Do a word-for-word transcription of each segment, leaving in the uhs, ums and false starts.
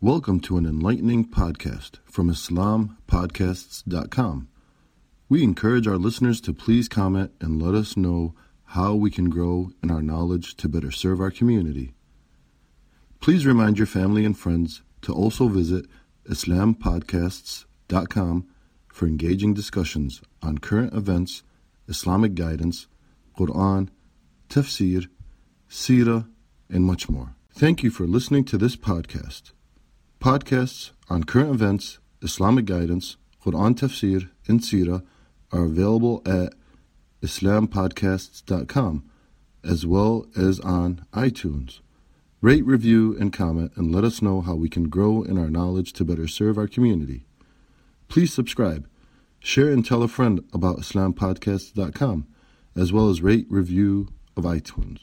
Welcome to an enlightening podcast from Islam Podcasts dot com. We encourage our listeners to please comment and let us know how we can grow in our knowledge to better serve our community. Please remind your family and friends to also visit Islam Podcasts dot com for engaging discussions on current events, Islamic guidance, Quran, tafsir, seerah, and much more. Thank you for listening to this podcast. Podcasts on current events, Islamic guidance, Quran tafsir, and seerah are available at Islam Podcasts dot com as well as on iTunes. Rate, review, and comment and let us know how we can grow in our knowledge to better serve our community. Please subscribe, share and tell a friend about Islam Podcasts dot com as well as rate, review of iTunes.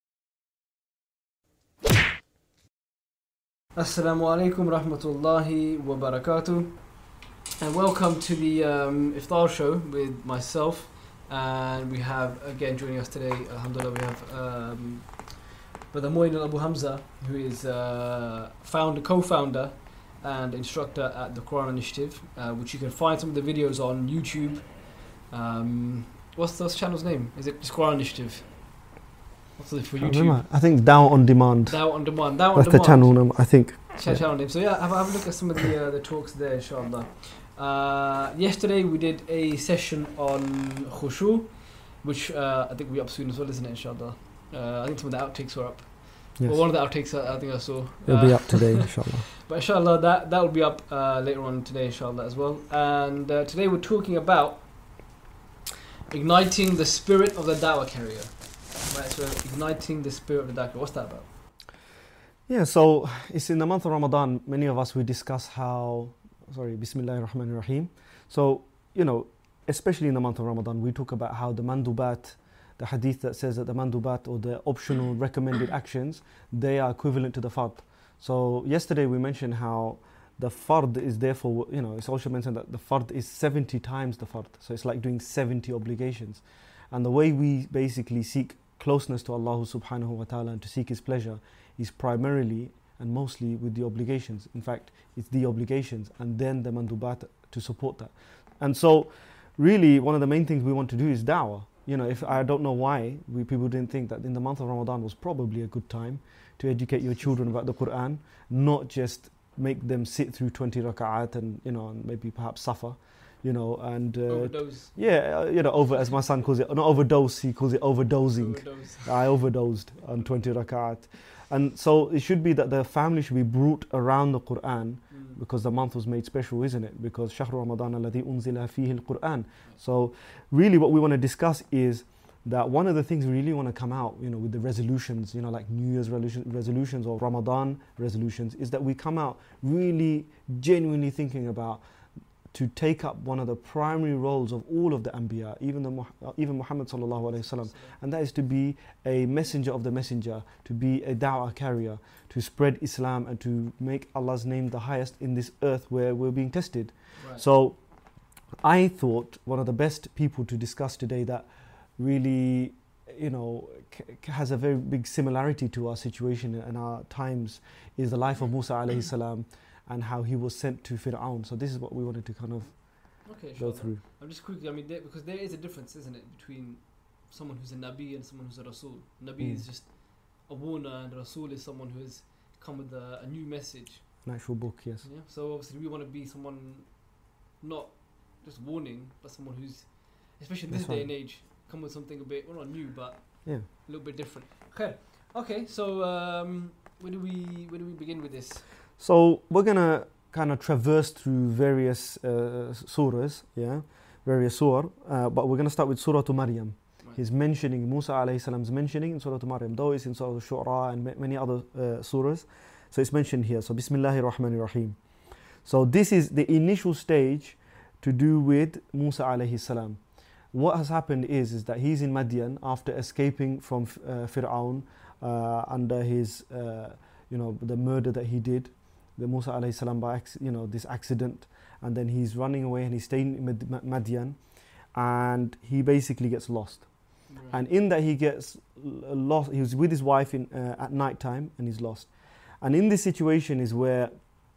Assalamu alaikum rahmatullahi wa barakatuh, and welcome to the um, Iftar show with myself. And we have again joining us today, alhamdulillah, we have um, Brother Moin Abu Hamza, who is uh, founder, co-founder and instructor at the Quran Initiative, uh, which you can find some of the videos on YouTube. Um, what's this channel's name? Is it just Quran Initiative? What's it for YouTube? I think Dawah on Demand. Dawah on Demand. Dawah on That's Demand. the channel name, I think. Ch- channel name. So yeah, have, have a look at some of the uh, the talks there, inshallah. Uh, yesterday we did a session on khushu, which uh, I think will be up soon as well, isn't it, inshallah? Uh, I think some of the outtakes were up. Yes. Well, one of the outtakes I, I think I saw. It'll uh, be up today, inshallah. But inshallah, that, that will be up uh, later on today, inshallah, as well. And uh, today we're talking about igniting the spirit of the da'wah carrier. Right, so igniting the spirit of the da'wah. What's that about? Yeah, so it's in the month of Ramadan. Many of us, we discuss how, sorry, Bismillahir Rahmanir Rahim. So, you know, especially in the month of Ramadan, we talk about how the mandubat, the hadith that says that the mandubat or the optional recommended actions, they are equivalent to the fard. So yesterday we mentioned how the fard is therefore, you know, it's also mentioned that the fard is seventy times the fard. So it's like doing seventy obligations. And the way we basically seek closeness to Allah subhanahu wa ta'ala and to seek His pleasure is primarily and mostly with the obligations. In fact, it's the obligations and then the mandubat to support that. And so really one of the main things we want to do is da'wah. You know, if I don't know why we people didn't think that in the month of Ramadan was probably a good time to educate your children about the Quran, not just make them sit through twenty raka'at and, you know, and maybe perhaps suffer, you know, and uh, overdose. Yeah, uh, you know, over, as my son calls it, not overdose, he calls it overdosing. Overdose. I overdosed on twenty raka'at. And so it should be that the family should be brought around the Quran, mm. because the month was made special, isn't it? Because Shahr Ramadan alladhi unzila fihi al-Quran. So really what we want to discuss is that one of the things we really want to come out, you know, with the resolutions, you know, like New Year's resolution, resolutions or Ramadan resolutions, is that we come out really genuinely thinking about to take up one of the primary roles of all of the Anbiya, even the even Muhammad sallallahu alaihi wasallam, and that is to be a messenger of the messenger, to be a da'wah carrier, to spread Islam and to make Allah's name the highest in this earth where we're being tested. Right. So I thought one of the best people to discuss today that really, you know, c- has a very big similarity to our situation and our times is the life of Musa alayhi salam, and how he was sent to Fir'aun. So this is what we wanted to kind of okay, go sure. through. I'm just quickly, I mean, there, because there is a difference, isn't it, between someone who's a Nabi and someone who's a Rasul. Nabi mm. is just a warner, and Rasul is someone who has come with a, a new message. An actual book, yes. Yeah. So obviously we want to be someone not just warning, but someone who's, especially in this That's day right. and age, come with something a bit, well, not new, but yeah, a little bit different. Okay. Okay. So um, where do we where do we begin with this? So we're gonna kind of traverse through various uh, surahs, yeah, various surah, uh, but we're gonna start with Surah to Maryam. Right. He's mentioning Musa alayhi salam's mentioning in Surah to Maryam, though it's in Surah Al-Shu'ara and ma- many other uh, surahs. So it's mentioned here. So Bismillahir Rahmanir Rahim. So this is the initial stage to do with Musa alayhi salam. What has happened is, is that he's in Madian after escaping from uh, Fir'aun uh, under his, uh, you know, the murder that he did, the Musa alayhi salam by, you know, this accident, and then he's running away and he's staying in Mad- Madian, and he basically gets lost. Right. And in that he gets lost, he was with his wife in uh, at night time and he's lost. And in this situation is where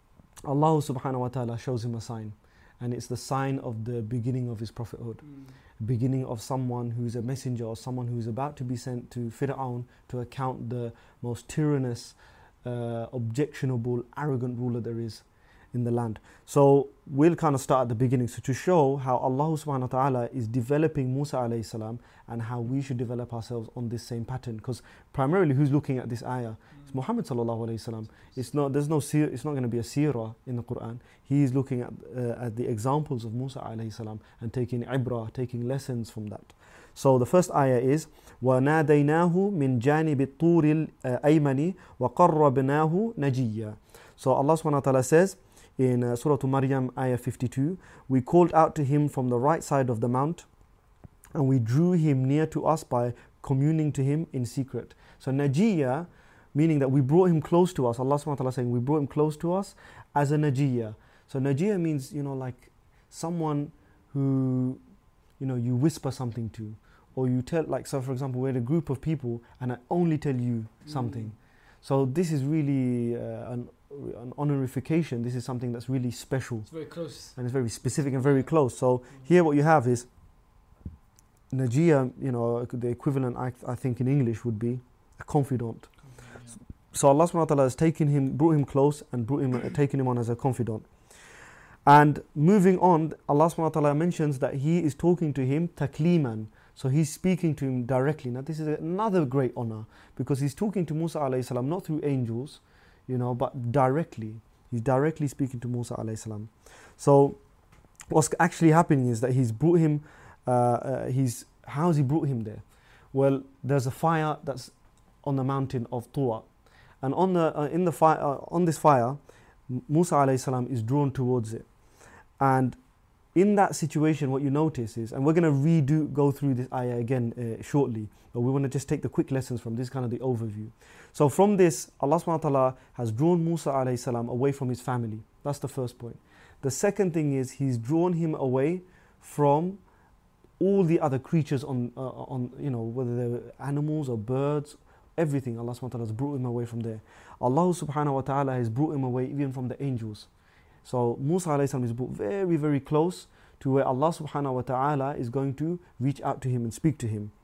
Allah subhanahu wa ta'ala shows him a sign. And it's the sign of the beginning of his prophethood. Mm. Beginning of someone who's a messenger or someone who's about to be sent to Fir'aun to account the most tyrannous, uh, objectionable, arrogant ruler there is in the land. So we'll kind of start at the beginning. So to show how Allah subhanahu wa ta'ala is developing Musa alayhi salam and how we should develop ourselves on this same pattern. Because primarily who's looking at this ayah? It's Muhammad sallallahu alayhi salam. It's not, there's no seer, it's not going to be a seerah in the Quran. He is looking at, uh, at the examples of Musa alayhi salam and taking ibrah, taking lessons from that. So the first ayah is وَنَادَيْنَاهُ مِنْ جَانِبِ الطُّورِ الْأَيْمَنِ وَقَرَّبْنَاهُ نَجِيًّا. So Allah subhanahu wa ta'ala says in uh, Surah Maryam ayah fifty-two, we called out to him from the right side of the mount and we drew him near to us by communing to him in secret. So Najiyya, meaning that we brought him close to us. Allah subhanahu wa ta'ala saying we brought him close to us as a Najiyya. So Najiyya means, you know, like someone who, you know, you whisper something to, or you tell, like, so for example, we're a group of people and I only tell you something. Mm. So this is really uh, an, an honorification. This is something that's really special. It's very close. And it's very specific and very close. So mm. here what you have is Najiyya, you know, the equivalent I, I think in English would be a confidant. So, so Allah subhanahu wa ta'ala has taken him, brought him close and brought him, uh, taken him on as a confidant. And moving on, Allah subhanahu wa ta'ala mentions that he is talking to him takliman. So he's speaking to him directly. Now this is another great honor because he's talking to Musa alayhi salam not through angels, you know, but directly. He's directly speaking to Musa alayhi salam. So what's actually happening is that he's brought him, uh, uh, he's, how's he brought him there? Well, there's a fire that's on the mountain of Tuwa. And on, the, uh, in the fire, uh, on this fire, Musa alayhi salam is drawn towards it. And in that situation, what you notice is, and we're going to redo, go through this ayah again uh, shortly, but we want to just take the quick lessons from this, kind of the overview. So from this, Allah subhanahu wa ta'ala has drawn Musa alayhi salam away from his family. That's the first point. The second thing is, he's drawn him away from all the other creatures on, uh, on you know, whether they're animals or birds, everything. Allah subhanahu wa ta'ala has brought him away from there. Allah subhanahu wa ta'ala has brought him away even from the angels. So Musa alayhi salam is brought very, very close to where Allah subhanahu wa ta'ala is going to reach out to him and speak to him.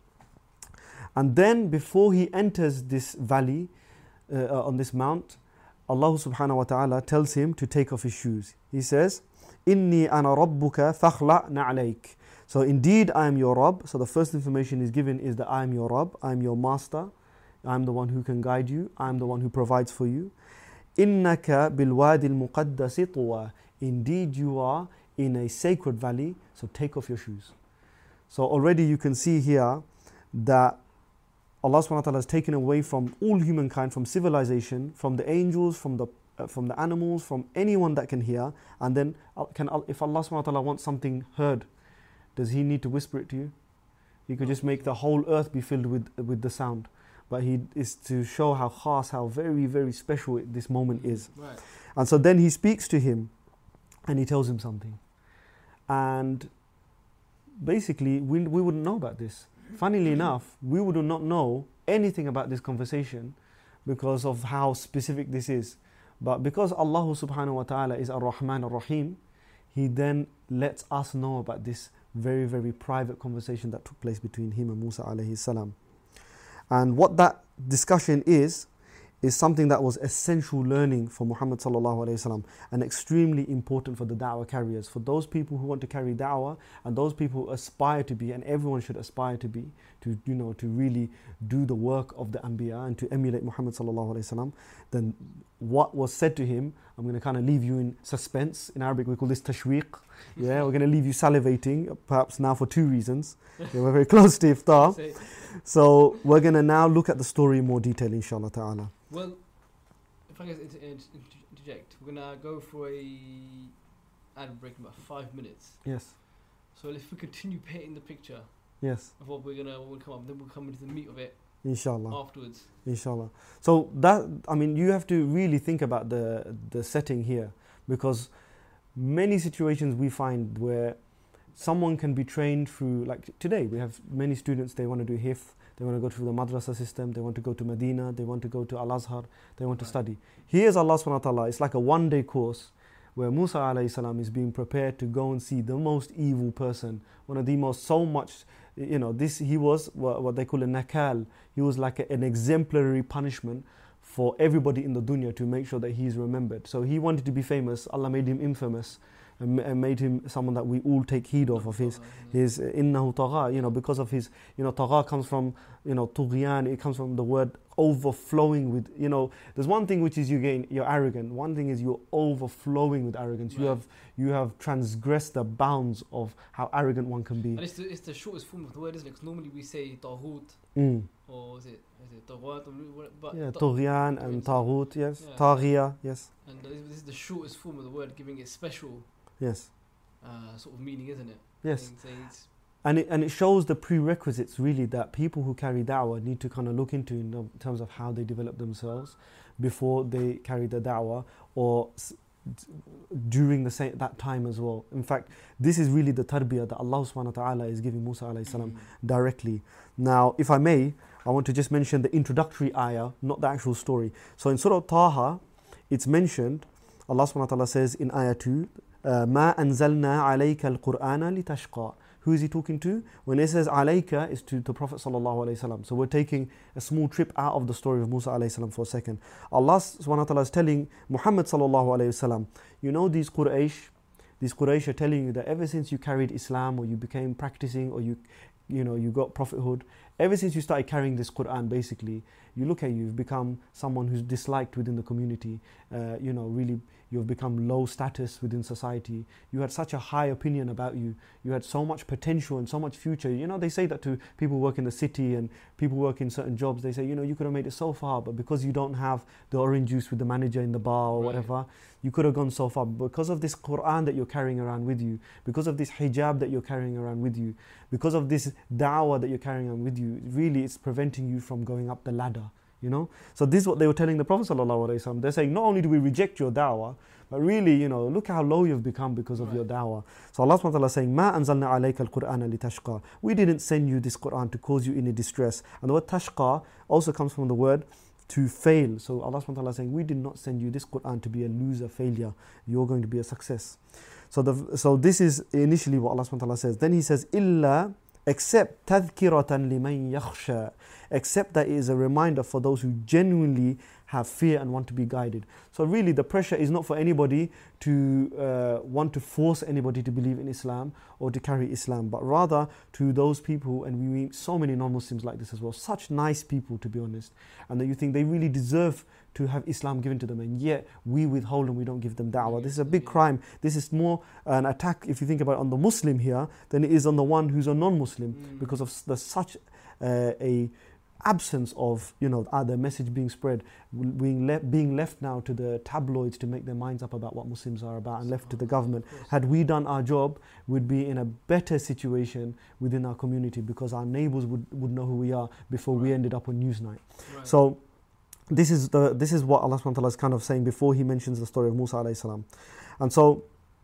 And then before he enters this valley, uh, on this mount, Allah subhanahu wa ta'ala tells him to take off his shoes. He says, Inni ana rabbuka fakhla' na'alayk. So indeed I am your Rabb. So the first information is given is that I am your Rabb, I am your master, I am the one who can guide you, I am the one who provides for you. Innaka bilwadi al-muqaddasi tuwa. Indeed you are in a sacred valley, so take off your shoes. So already you can see here that Allah subhanahu wa ta'ala has taken away from all humankind, from civilization, from the angels, from the uh, from the animals, from anyone that can hear. And then uh, can uh, if Allah subhanahu wa ta'ala wants something heard, does he need to whisper it to you? He could just make the whole earth be filled with with the sound. But he is to show how khas, how very, very special this moment is. Right. And so then he speaks to him and he tells him something. And basically, we, we wouldn't know about this. Funnily enough, we would not know anything about this conversation because of how specific this is. But because Allah subhanahu wa ta'ala is Ar-Rahman Ar-Rahim, He then lets us know about this very, very private conversation that took place between him and Musa alayhi salam. And what that discussion is, is something that was essential learning for Muhammad sallallahu alayhi wasallam and extremely important for the da'wah carriers, for those people who want to carry da'wah and those people who aspire to be, and everyone should aspire to be, to you know, to really do the work of the Anbiya and to emulate Muhammad sallallahu alayhi wasallam. Then what was said to him, I'm going to kind of leave you in suspense. In Arabic we call this tashweeq. Yeah, we're going to leave you salivating, perhaps now for two reasons. Yeah, we're very close to iftar. So we're going to now look at the story in more detail, inshallah ta'ala. Well, if I can inter- inter- interject, we're going to go for a ad break in about five minutes. Yes. So if we continue painting the picture yes. of what we're going to we'll come up, then we'll come into the meat of it inshallah afterwards. Inshallah. So that, I mean, you have to really think about the the setting here, because many situations we find where someone can be trained through, like today we have many students, they want to do hifz, they want to go through the madrasa system, they want to go to Medina, they want to go to Al-Azhar, they want to right. study. Here's Allah subhanahu wa ta'ala, it's like a one day course, where Musa alayhi salam is being prepared to go and see the most evil person, one of the most, so much, you know, this, he was what, what they call a nakal. He was like a, an exemplary punishment for everybody in the dunya to make sure that he is remembered. So he wanted to be famous. Allah made him infamous and, and made him someone that we all take heed of, of his, his innahu tagha, you know, because of his, you know, tagha comes from, you know, tughyan, it comes from the word overflowing with, you know, there's one thing which is you gain, you're arrogant. One thing is you're overflowing with arrogance. Right. You have you have transgressed the bounds of how arrogant one can be. And it's the, it's the shortest form of the word, isn't it? Because normally we say taghut, mm. or is it, is it taghut? But yeah, tughyan and taghut, yes. Yeah. Taghiya, yes. And this is the shortest form of the word, giving it special yes. uh, sort of meaning, isn't it? Yes. Saying, saying it's And it, and it shows the prerequisites really that people who carry da'wah need to kind of look into in terms of how they develop themselves before they carry the da'wah, or s- during the same, that time as well. In fact, this is really the tarbiyah that Allah subhanahu wa ta'ala is giving Musa alayhi salam mm. directly. Now, if I may, I want to just mention the introductory ayah, not the actual story. So in Surah Taha, it's mentioned, Allah subhanahu wa ta'ala says in ayah two, مَا أَنزَلْنَا عَلَيْكَ الْقُرْآنَ لِتَشْقَى. Who is he talking to? When it says alayka, is to the Prophet sallallahu alaihi wasallam. So we're taking a small trip out of the story of Musa alayhi salam for a second. Allah subhanahu wa ta'ala is telling Muhammad sallallahu alaihi wasallam, you know these Quraysh, these Quraysh are telling you that ever since you carried Islam, or you became practicing, or you, you know, you got prophethood, ever since you started carrying this Quran, basically, you look at you, you've become someone who's disliked within the community. Uh, you know, really, you've become low status within society. You had such a high opinion about you. You had so much potential and so much future. You know, they say that to people who work in the city and people who work in certain jobs. They say, you know, you could have made it so far, but because you don't have the orange juice with the manager in the bar or right. whatever, you could have gone so far. Because of this Quran that you're carrying around with you, because of this hijab that you're carrying around with you, because of this da'wah that you're carrying around with you, really it's preventing you from going up the ladder. You know, so this is what they were telling the Prophet sallallahu alaihi wasallam. They're saying, not only do we reject your da'wah, but really, you know, look how low you've become because of right. your da'wah. So Allah subhanahu wa ta'ala is saying, Ma anzalna alayka al-Qur'ana litashqa. We didn't send you this Qur'an to cause you any distress. And the word tashqa also comes from the word to fail. So Allah subhanahu wa ta'ala is saying, we did not send you this Qur'an to be a loser, failure. You're going to be a success. So the so this is initially what Allah subhanahu wa ta'ala says. Then He says, illa, except tadhkiratan liman yakhsha, except that it is a reminder for those who genuinely have fear and want to be guided. So really the pressure is not for anybody to uh, want to force anybody to believe in Islam or to carry Islam, but rather to those people, and we meet so many non-Muslims like this as well, such nice people to be honest, and that you think they really deserve to have Islam given to them, and yet we withhold and we don't give them da'wah. This is a big crime. This is more an attack, if you think about it, on the Muslim here than it is on the one who's a non-Muslim, mm. because of the such uh, a absence of, you know, uh, the message being spread, being, le- being left now to the tabloids to make their minds up about what Muslims are about, and left to the government. Had we done our job, we'd be in a better situation within our community, because our neighbours would, would know who we are before right. we ended up on Newsnight. Right. So this is the this is what Allah subhanahu wa ta'ala is kind of saying before He mentions the story of Musa alayhi salam. And so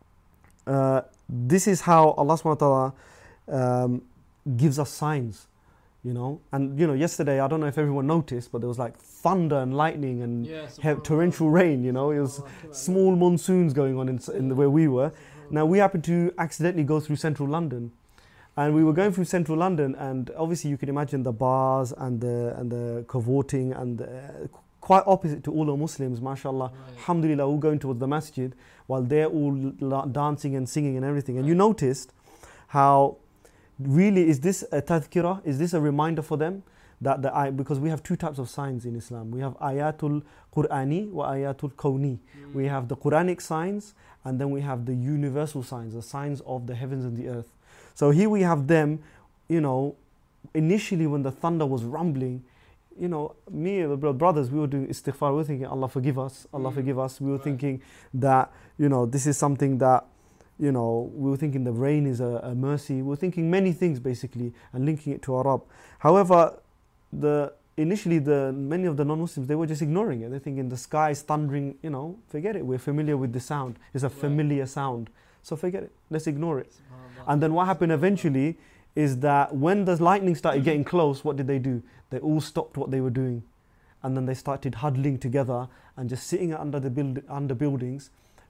uh, this is how Allah subhanahu wa ta'ala um, gives us signs. You know, and you know, yesterday, I don't know if everyone noticed, but there was like thunder and lightning and yeah, he- torrential rain. You know, it was small monsoons going on in, in the, where we were. Now we happened to accidentally go through central London, and we were going through central London, and obviously you can imagine the bars and the and the cavorting and the, quite opposite to all the Muslims, mashallah, right. alhamdulillah, all going towards the masjid while they're all la- dancing and singing and everything. And right. you noticed how. Really, is this a tadhkirah? Is this a reminder for them? That the ay- because we have two types of signs in Islam. We have ayatul Qur'ani wa ayatul kawni. Mm. We have the Quranic signs, and then we have the universal signs, the signs of the heavens and the earth. So here we have them, you know, initially when the thunder was rumbling, you know, me and the brothers, we were doing istighfar, we were thinking, Allah forgive us, Allah mm. forgive us. We were right. thinking that, you know, this is something that, you know, we were thinking the rain is a, a mercy. We were thinking many things basically and linking it to our Rabb. However, the initially the many of the non-Muslims, they were just ignoring it. They're thinking the sky is thundering, you know, forget it. We're familiar with the sound. It's a familiar right. sound. So forget it. Let's ignore it. And then what happened eventually is that when the lightning started getting close, what did they do? They all stopped what they were doing. And then they started huddling together and just sitting under the build, under buildings,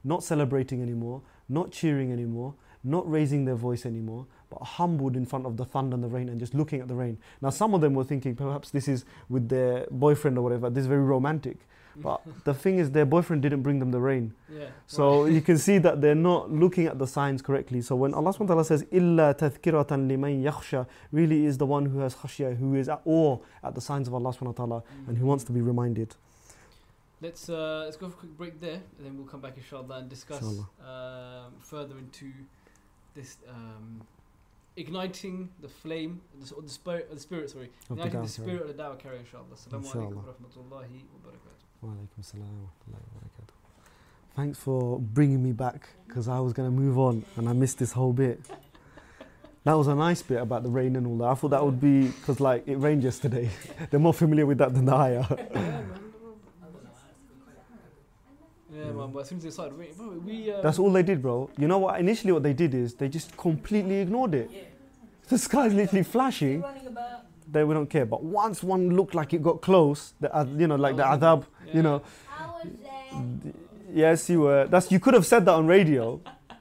not celebrating anymore, not cheering anymore, not raising their voice anymore, but humbled in front of the thunder and the rain and just looking at the rain. Now some of them were thinking perhaps this is with their boyfriend or whatever, this is very romantic. But the thing is, their boyfriend didn't bring them the rain. Yeah. So you can see that they're not looking at the signs correctly. So when Allah subhanahu wa ta'ala says, إِلَّا تَذْكِرَةً لِمَنْ يَخْشَى, really is the one who has khashya, who is at awe at the signs of Allah subhanahu wa ta'ala, Mm. and who wants to be reminded. Let's uh, let's go for a quick break there, and then we'll come back inshallah and discuss um, further into this um, igniting the flame, the, or the spirit, the spirit, sorry, Of the igniting the dawah spirit of the dawah carrier, inshallah. Assalamu alaikum Inshallah. wa rahmatullahi wa barakatuh. Wa alaikum salam wa rahmatullahi wa barakatuh. Thanks for bringing me back, because I was going to move on and I missed this whole bit. That was a nice bit about the rain and all that. I thought that would be, because like it rained yesterday. They're more familiar with that than the ayah. Yeah, man. Yeah, man, but as soon as they started raining, bro, we. Um, That's all they did, bro. You know what? Initially, what they did is they just completely ignored it. Yeah. The sky's literally flashing. Running about. They we don't care. But once one looked like it got close, the, uh, you know, like the Oh, adhab, yeah. you know. I was there. Yes, you were. That's you could have said that on radio.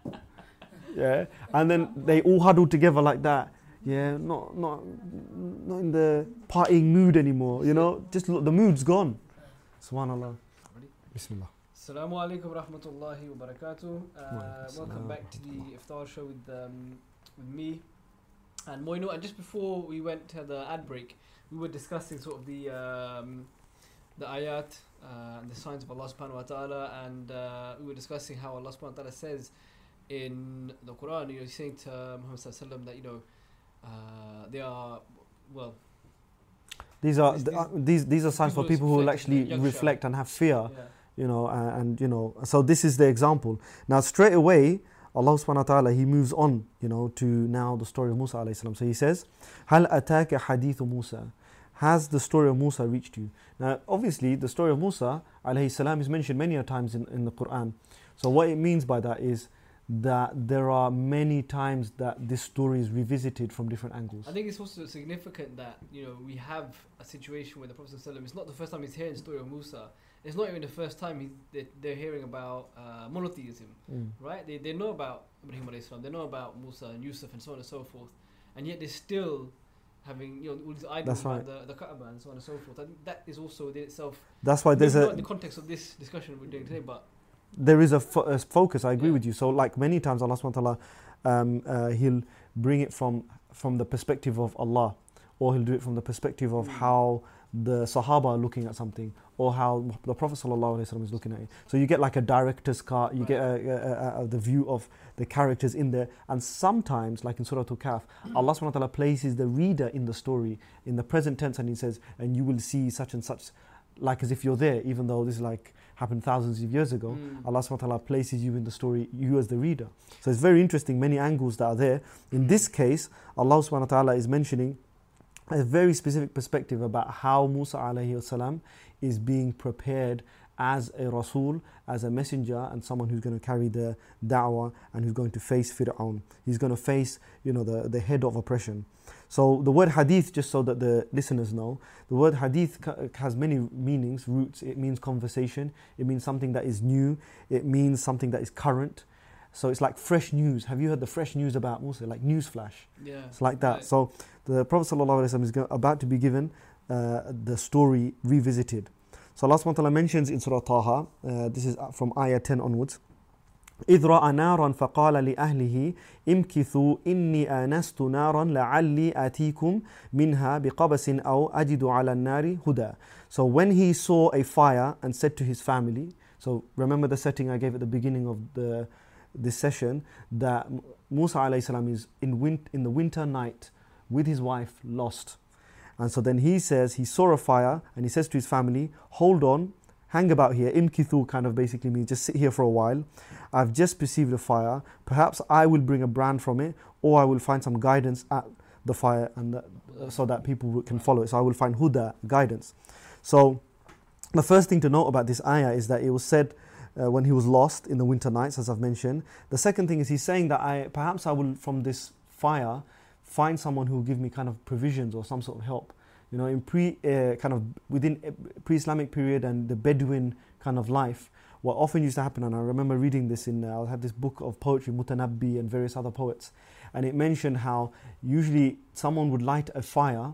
Yeah, and then they all huddled together like that. Yeah, not not not in the partying mood anymore. You know, just look, the mood's gone. Subhanallah. Ready? Bismillah. Assalamu alaikum wa rahmatullahi wa barakatuh. Uh, Wa welcome alaikum back to the salam. Iftar show with um, with me and Moino. And just before we went to the ad break, we were discussing sort of the um, the ayat uh, and the signs of Allah subhanahu wa ta'ala, and uh, we were discussing how Allah subhanahu wa ta'ala says in the Quran, you know, he's saying to Muhammad sallallahu alaihi wasallam that, you know, uh, they are, well, These are These- th- uh, these these are signs for people people who will reflect, actually yakhsha. reflect and have fear. yeah. You know, uh, and you know, so this is the example. Now, straight away, Allah subhanahu wa ta'ala, He moves on, you know, to now the story of Musa alayhi salam. So He says, هَلْ أَتَاكَ حَدِيثُ Musa? Has the story of Musa reached you? Now, obviously, the story of Musa alayhi salam is mentioned many a times in, in the Quran. So what it means by that is that there are many times that this story is revisited from different angles. I think it's also significant that, you know, we have a situation where the Prophet ﷺ, it's not the first time he's hearing the story of Musa. It's not even the first time he, they, they're hearing about uh, monotheism, Mm. right? They, they know about Ibrahim alayhi salam, they know about Musa and Yusuf and so on and so forth, and yet they're still having, you know, all these idols That's around right. the, the Kaaba and so on and so forth. I think that is also in itself, That's why there's maybe a not in the context of this discussion we're doing today, but there is a, fo- a focus. I agree Yeah. with you. So, like many times, Allah subhanahu wa ta'ala, um, uh, He'll bring it from from the perspective of Allah, or He'll do it from the perspective of Mm. how the Sahaba are looking at something, or how the Prophet sallallahu alaihi wasallam is looking at it. So you get like a director's cut. You Right. get a, a, a, a, the view of the characters in there, and sometimes, like in Surah Al-Kahf, Allah subhanahu wa ta'ala places the reader in the story in the present tense, and He says, "And you will see such and such," like as if you're there, even though this is like happened thousands of years ago. Mm. Allah subhanahu wa ta'ala places you in the story, you as the reader. So it's very interesting, many angles that are there. In this case, Allah subhanahu wa ta'ala is mentioning a very specific perspective about how Musa alayhi salam is being prepared as a Rasul, as a messenger, and someone who's going to carry the da'wah and who's going to face Fir'aun. He's going to face, you know, the, the head of oppression. So the word hadith, just so that the listeners know, the word hadith ca- has many meanings, roots. It means conversation. It means something that is new. It means something that is current. So it's like fresh news. Have you heard the fresh news about Musa? Like news flash. yeah, It's like that. right. So the Prophet ﷺ is go- about to be given uh, the story revisited. So Allah subhanahu wa ta'ala mentions in Surah Taha, uh, this is from ayah ten onwards, إذ رأى نارا فقال لأهله امكثوا إني آنست نارا لعلي آتيكم منها بقبس أو أجد على النار هدى. So when he saw a fire and said to his family, so remember the setting I gave at the beginning of the this session, that Musa alayhi salam is in, win- in the winter night with his wife lost. And so then he says he saw a fire and he says to his family, hold on, hang about here. Imkithu kind of basically means just sit here for a while. I've just perceived a fire. Perhaps I will bring a brand from it, or I will find some guidance at the fire, and that, uh, so that people will- can follow it. So I will find huda, guidance. So the first thing to note about this ayah is that it was said uh, when he was lost in the winter nights, as I've mentioned. The second thing is he's saying that I perhaps I will, from this fire, find someone who will give me kind of provisions or some sort of help. You know, in pre uh, kind of within uh, pre-Islamic period and the Bedouin kind of life, what often used to happen, and I remember reading this in, uh, I had this book of poetry, Mutanabbi and various other poets, and it mentioned how usually someone would light a fire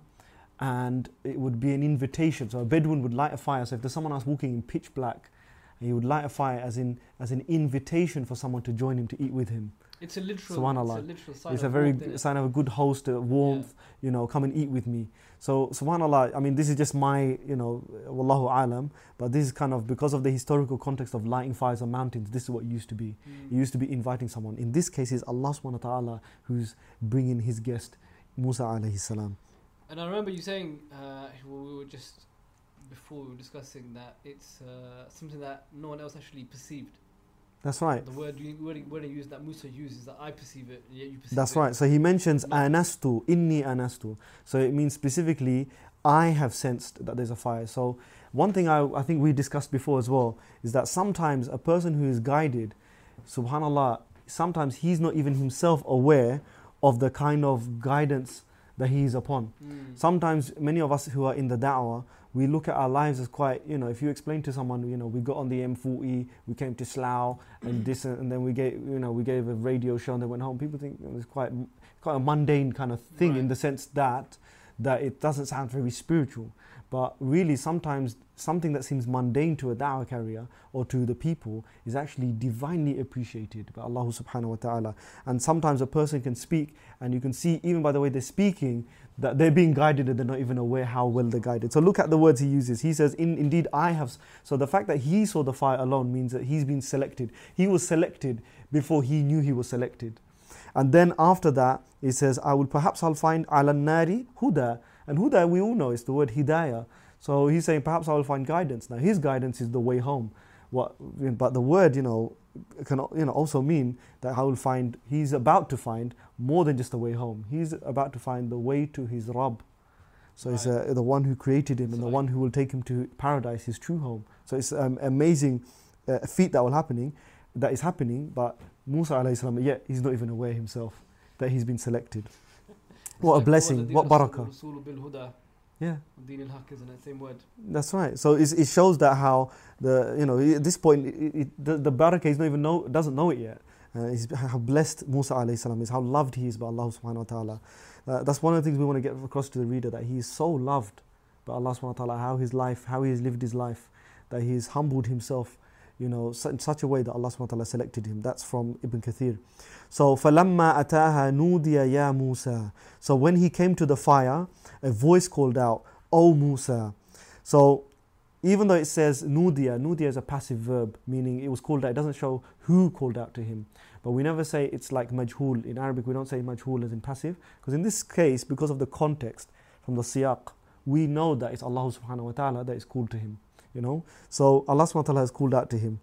and it would be an invitation. So a Bedouin would light a fire. So if there's someone else walking in pitch black, he would light a fire as in as an invitation for someone to join him to eat with him. It's a literal, Subhanallah. it's a literal sign It's of a very warmth, sign of a good host, a warmth, yeah. you know, come and eat with me. So subhanallah, I mean, this is just my, you know, wallahu alam, but this is kind of because of the historical context of lighting fires on mountains, this is what it used to be. Mm. It used to be inviting someone. In this case, it's Allah subhanahu wa ta'ala who's bringing his guest, Musa alayhi salam. And I remember you saying, uh, we were just, before we were discussing that it's uh, something that no one else actually perceived. That's right. The word you word, word you use that Musa uses that I perceive it, yet you perceive That's it. right. So he mentions No. anastu, inni anastu. So it means specifically, I have sensed that there's a fire. So one thing I, I think we discussed before as well is that sometimes a person who is guided, subhanallah, sometimes he's not even himself aware of the kind of guidance that he is upon. Mm. Sometimes many of us who are in the da'wah, we look at our lives as quite, you know, if you explain to someone, you know, we got on the M forty, we came to Slough and this, and then we gave, you know, we gave a radio show and then went home. People think it was quite, quite a mundane kind of thing, right, in the sense that, that it doesn't sound very spiritual. But really sometimes something that seems mundane to a da'wah carrier or to the people is actually divinely appreciated by Allah subhanahu wa ta'ala. And sometimes a person can speak and you can see even by the way they're speaking that they're being guided and they're not even aware how well they're guided. So look at the words he uses. He says, In, indeed I have... So the fact that he saw the fire alone means that he's been selected. He was selected before he knew he was selected. And then after that, he says, I will perhaps I'll find ala nari huda. And huda, we all know, is the word hidayah. So he's saying, perhaps I will find guidance. Now his guidance is the way home. What? But the word, you know, can you know also mean that I will find, he's about to find more than just the way home. He's about to find the way to his Rabb. So right. It's uh, the one who created him, and the one who will take him to paradise, his true home. So it's an um, amazing uh, feat that will happening, that is happening. But Musa alayhi salam, yet he's not even aware himself that he's been selected. What a blessing! What barakah! Yeah, Deen al-Haq, isn't it? Same word. That's right. So it's, it shows that how the you know at this point it, it, the, the barakah is not even know doesn't know it yet. Uh, how blessed Musa alayhi salam is, how loved he is by Allah subhanahu wa ta'ala. Uh, that's one of the things we want to get across to the reader, that he is so loved by Allah subhanahu wa ta'ala, how his life, how he has lived his life, that he has humbled himself, you know, in such a way that Allah subhanahu wa ta'ala selected him. That's from Ibn Kathir. So فَلَمَّا أَتَاهَا نُودِيَ يَا مُوسَى. So when he came to the fire, a voice called out, O Musa. So even though it says nudiya, nudiya is a passive verb, meaning it was called out. It doesn't show who called out to him. But we never say it's like majhul. In Arabic, we don't say majhul as in passive. Because in this case, because of the context from the siyaq, we know that it's Allah subhanahu wa ta'ala that is called to him. You know? So Allah subhanahu wa ta'ala has called out to him.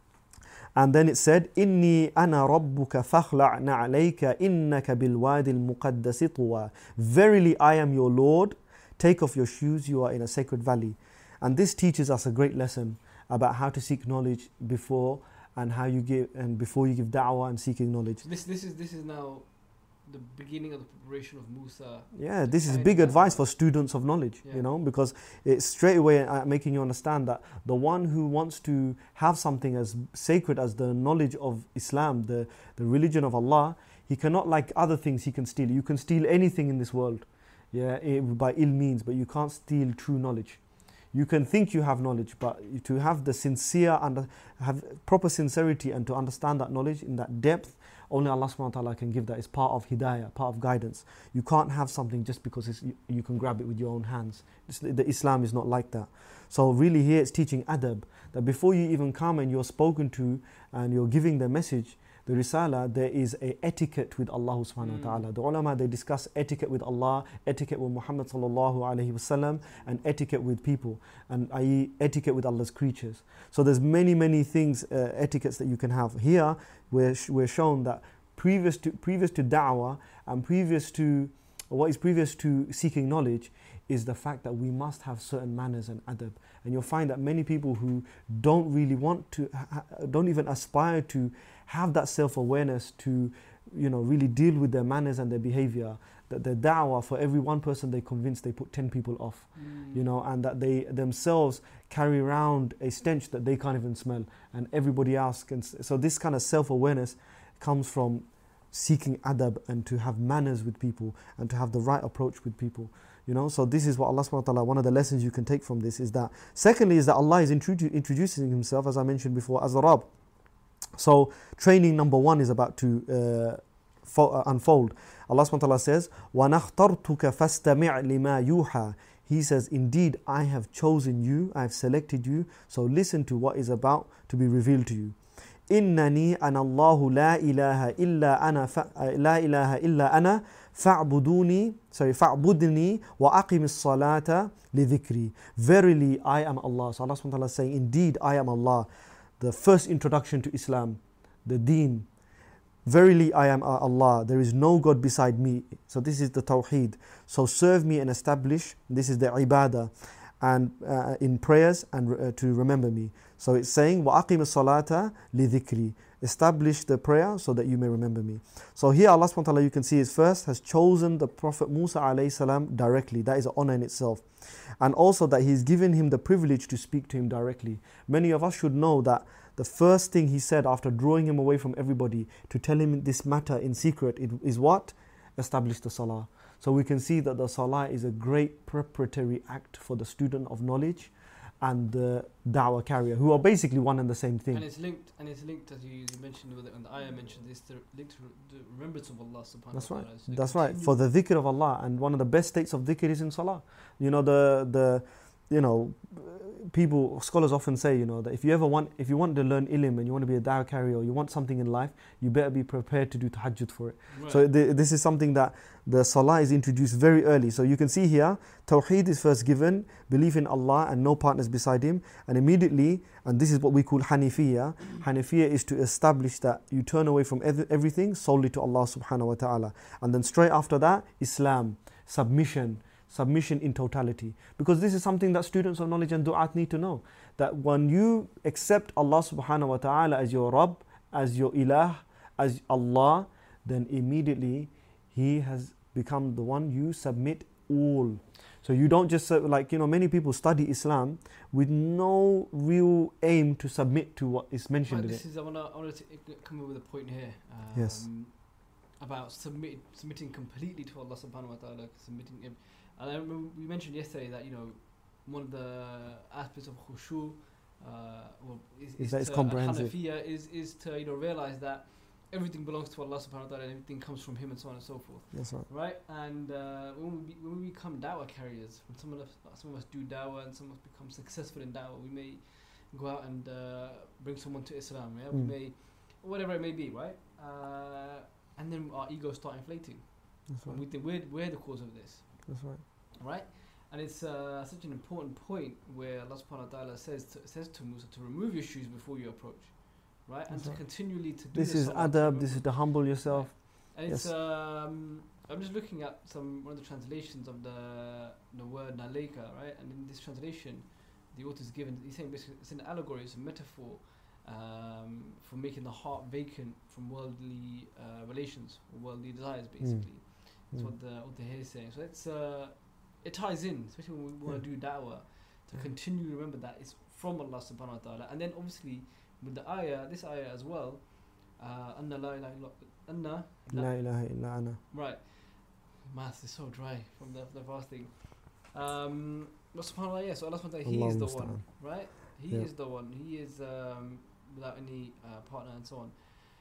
And then it said, Inni ana rabbuka fakhla'na alayka innaka bilwadi al-muqaddasi tuwa. Verily I am your Lord. Take off your shoes, you are in a sacred valley. And this teaches us a great lesson about how to seek knowledge before and how you give and before you give da'wah and seeking knowledge. This this is this is now the beginning of the preparation of Musa. Yeah, this is big advice for students of knowledge, yeah. you know, because it's straight away making you understand that the one who wants to have something as sacred as the knowledge of Islam, the, the religion of Allah, he cannot, like other things he can steal. You can steal anything in this world, yeah, by ill means, but you can't steal true knowledge. You can think you have knowledge, but to have the sincere and have proper sincerity and to understand that knowledge in that depth, only Allah subhanahu wa ta'ala can give that. It's part of hidayah, part of guidance. You can't have something just because it's, you, you can grab it with your own hands. It's, the Islam is not like that. So really here it's teaching adab, that before you even come and you're spoken to and you're giving the message, the risala, there is a etiquette with Allah subhanahu wa ta'ala. The ulama, they discuss etiquette with Allah, etiquette with Muhammad sallallahu alayhi wasallam, and etiquette with people, and that is etiquette with Allah's creatures. So there's many, many things, uh, etiquettes that you can have. Here, we're, sh- we're shown that previous to, previous to da'wah and previous to, what is previous to seeking knowledge is the fact that we must have certain manners and adab. And you'll find that many people who don't really want to, ha- don't even aspire to have that self-awareness to, you know, really deal with their manners and their behavior, that the da'wah, for every one person they convince, they put ten people off. Mm. You know, and that they themselves carry around a stench that they can't even smell, and everybody else can. So this kind of self-awareness comes from seeking adab and to have manners with people and to have the right approach with people. You know, so this is what Allah subhanahu wa ta'ala, one of the lessons you can take from this is that, secondly, is that Allah is introdu- introducing himself, as I mentioned before, as a Rabb. So training number one is about to uh, fo- uh, unfold. Allah subhanahu wa ta'ala says, وَنَخْتَرْتُكَ فَاسْتَمِعْ لِمَا يُوحَى. He says, indeed, I have chosen you, I have selected you, so listen to what is about to be revealed to you. إِنَّنِي أَنَا اللَّهُ لَا إِلَهَ إِلَّا أَنَا ف... لَا إِلَهَ إِلَّا أَنَا فَاعْبُدُونِي sorry فَاعْبُدْنِي وَأَقِمِ الصَّلَاةَ لِذِكْرِي. Verily, I am Allah. So Allah subhanahu wa ta'ala is saying, indeed, I am Allah. The first introduction to Islam, the deen. Verily, I am Allah. There is no God beside me. So this is the tawheed. So serve me and establish. This is the ibadah. And uh, in prayers and uh, to remember me. So it's saying, وَأَقِمِ الصَّلَاةَ لِذِكْرِي. Establish the prayer so that you may remember me. So here Allah subhanahu wa ta'ala, you can see is first has chosen the Prophet Musa alayhi salam directly. That is an honor in itself. And also that he's given him the privilege to speak to him directly. Many of us should know that the first thing he said after drawing him away from everybody to tell him this matter in secret is what? Establish the salah. So we can see that the salah is a great preparatory act for the student of knowledge and the da'wah carrier, who are basically one and the same thing. And it's linked, and it's linked, as you mentioned, with it, and the ayah mentioned this, to, linked to the remembrance of Allah subhanahu That's wa right. ta'ala. So That's right. For the dhikr of Allah, and one of the best states of dhikr is in salah. You know, the the you know, people, scholars often say, you know, that if you ever want, if you want to learn ilm and you want to be a da'wah carrier, or you want something in life, you better be prepared to do tahajjud for it. Right. So the, this is something that the salah is introduced very early. So you can see here, tawheed is first given, belief in Allah and no partners beside him, and immediately, and this is what we call Hanifiyya. Hanifiyya is to establish that you turn away from everything solely to Allah subhanahu wa ta'ala. And then straight after that, Islam, submission, submission in totality. Because this is something that students of knowledge and du'at need to know. That when you accept Allah subhanahu wa ta'ala as your Rabb, as your Ilah, as Allah, then immediately He has become the one you submit all. So you don't just, like, you know, many people study Islam with no real aim to submit to what is mentioned right, in this it. Is, I want to come up with a point here. Um, yes. About submit, submitting completely to Allah subhanahu wa ta'ala, submitting him. And I remember we mentioned yesterday that, you know, one of the aspects of khushu uh, well, is, is, is that it's to, comprehensive. Hanafiya is, is to, you know, realize that everything belongs to Allah subhanahu wa ta'ala and everything comes from Him and so on and so forth. That's right. Right? And uh, when, we be, when we become da'wah carriers, when some of, us, some of us do da'wah and some of us become successful in da'wah, we may go out and uh, bring someone to Islam, yeah? Mm. We may, whatever it may be, right? Uh, and then our egos start inflating. That's right. And we think we're, we're the cause of this. That's right. Right? And it's uh, such an important point where Allah subhanahu wa ta'ala says to, says to Musa to remove your shoes before you approach. Right? That's and to right. continually to do this. This is adab, this is to humble yourself. Right? And yes. it's, um, I'm just looking at some one of the translations of the the word nalaika, right? And in this translation, the author's given, he's saying basically it's an allegory, it's a metaphor um, for making the heart vacant from worldly uh, relations, or worldly desires, basically. Mm. That's mm. what the author here is saying. So it's uh, it ties in, especially when we want to yeah. do da'wah, to yeah. continue to remember that it's from Allah subhanahu wa ta'ala. And then obviously with the ayah, this ayah as well, anna la ilaha illa anna la ilaha illa ana. Right. Math is so dry from the, the fasting. Um, but subhanAllah, yeah, so Allah subhanahu wa ta'ala, He Allah is the understand. one, right? He yeah. is the one. He is um, without any uh, partner and so on.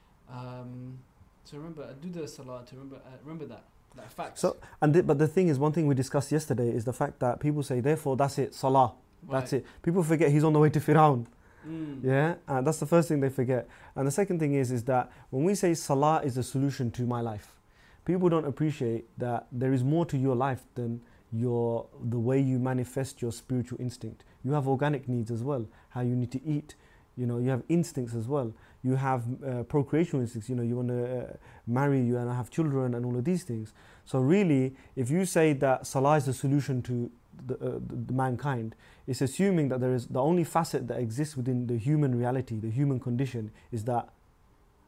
Um, so remember, do the salah to remember, uh, remember that. That fact. So, and th- but the thing is, one thing we discussed yesterday is the fact that people say, therefore, that's it, salah, right. that's it. People forget he's on the way to Firaun. Mm. Yeah, and that's the first thing they forget. And the second thing is, is that when we say salah is the solution to my life, people don't appreciate that there is more to your life than your the way you manifest your spiritual instinct. You have organic needs as well, how you need to eat. You know, you have instincts as well. You have uh, procreation instincts. You know, you want to uh, marry, you and have children, and all of these things. So really, if you say that salah is the solution to the, uh, the, the mankind, it's assuming that there is the only facet that exists within the human reality, the human condition, is that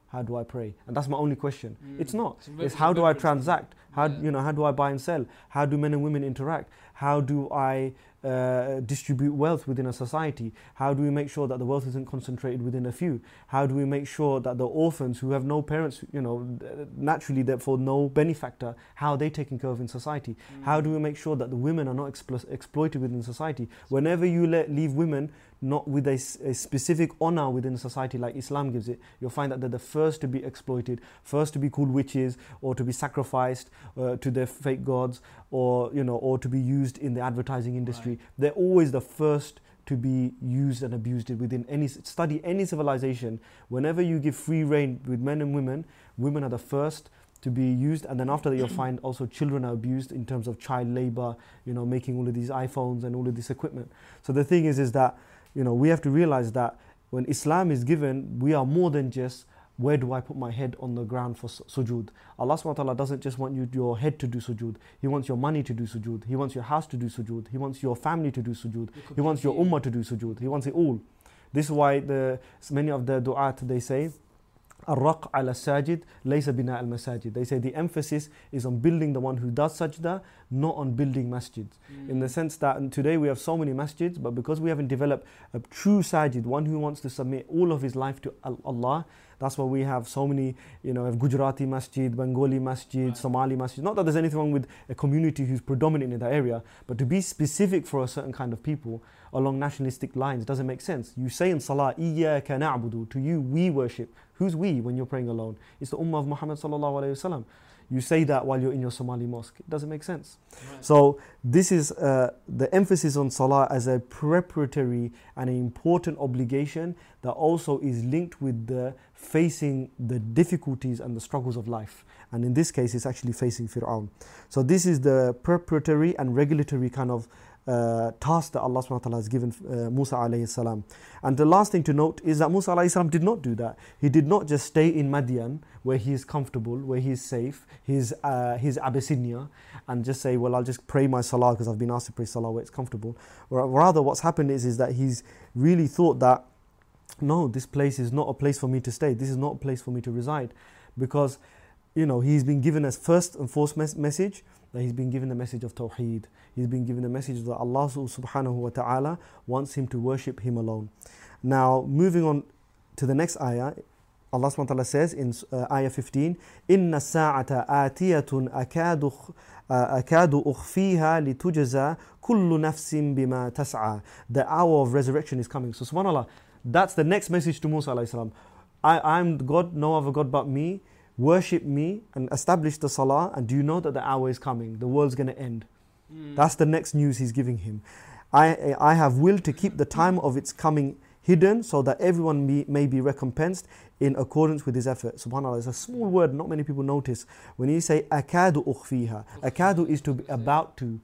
how do I pray? And that's my only question. Mm. It's not. It's a very- It's it's how a do very I good transact? How Yeah. you know? How do I buy and sell? How do men and women interact? How do I uh, distribute wealth within a society? How do we make sure that the wealth isn't concentrated within a few? How do we make sure that the orphans who have no parents, you know, naturally therefore no benefactor, how are they taken care of in society? Mm. How do we make sure that the women are not explo- exploited within society? Whenever you let leave women not with a, s- a specific honor within society like Islam gives it, you'll find that they're the first to be exploited, first to be called witches, or to be sacrificed uh, to their fake gods, or you know, or to be used in the advertising industry. Right. They're always the first to be used and abused within any study, any civilization. Whenever you give free reign with men and women, women are the first to be used, and then after that you'll find also children are abused in terms of child labor, you know, making all of these iPhones and all of this equipment. So the thing is, is that, you know, we have to realize that when Islam is given, we are more than just, where do I put my head on the ground for su- sujood? Allah subhanahu wa ta'ala doesn't just want you, your head to do sujood. He wants your money to do sujood. He wants your house to do sujood. He wants your family to do sujood. He wants your ummah to do sujood. He wants it all. This is why the many of the du'at, they say, Ar-raq ala sajid laysa bina al-masajid. They say the emphasis is on building the one who does sajda, not on building masjids. Mm. In the sense that and today we have so many masjids, but because we haven't developed a true sajid, one who wants to submit all of his life to Allah, that's why we have so many, you know, we have Gujarati masjid, Bengali masjid, Right. Somali masjid. Not that there's anything wrong with a community who's predominant in that area, but to be specific for a certain kind of people along nationalistic lines doesn't make sense. You say in salah, Iyyaka na'budu, to you we worship. Who's we when you're praying alone? It's the ummah of Muhammad sallallahu alayhi wasallam. You say that while you're in your Somali mosque. It doesn't make sense. Right. So this is uh, the emphasis on salah as a preparatory and an important obligation that also is linked with the facing the difficulties and the struggles of life. And in this case, it's actually facing Fir'aun. So this is the preparatory and regulatory kind of uh, task that Allah subhanahu wa ta'ala has given uh, Musa alayhi salam. And the last thing to note is that Musa alayhi salam did not do that. He did not just stay in Madian where he is comfortable, where he is safe, his, uh, his Abyssinia, and just say, well, I'll just pray my salah because I've been asked to pray salah where it's comfortable. Or rather, what's happened is, is that he's really thought that, no, this place is not a place for me to stay. This is not a place for me to reside. Because, you know, he's been given as first and foremost mes- message that he's been given the message of Tawheed. He's been given the message that Allah subhanahu wa ta'ala wants him to worship him alone. Now, moving on to the next ayah, Allah subhanahu wa ta'ala says in uh, ayah fifteen, إِنَّ السَّاعَةَ آتِيَةٌ أَكَادُ أَكَادُ أُخْفِيهَا لِتُجَزَى كُلُّ نَفْسٍ بِمَا تَسْعَى. The hour of resurrection is coming. So subhanAllah, that's the next message to Musa alayhi salam. I, I'm God, no other God but me. Worship me and establish the salah, and do you know that the hour is coming? The world's going to end. Mm. That's the next news he's giving him. I, I have willed to keep the time of its coming hidden so that everyone may, may be recompensed in accordance with his effort. SubhanAllah, it's a small word not many people notice. When you say akadu ukhfiha, akadu is to be about to,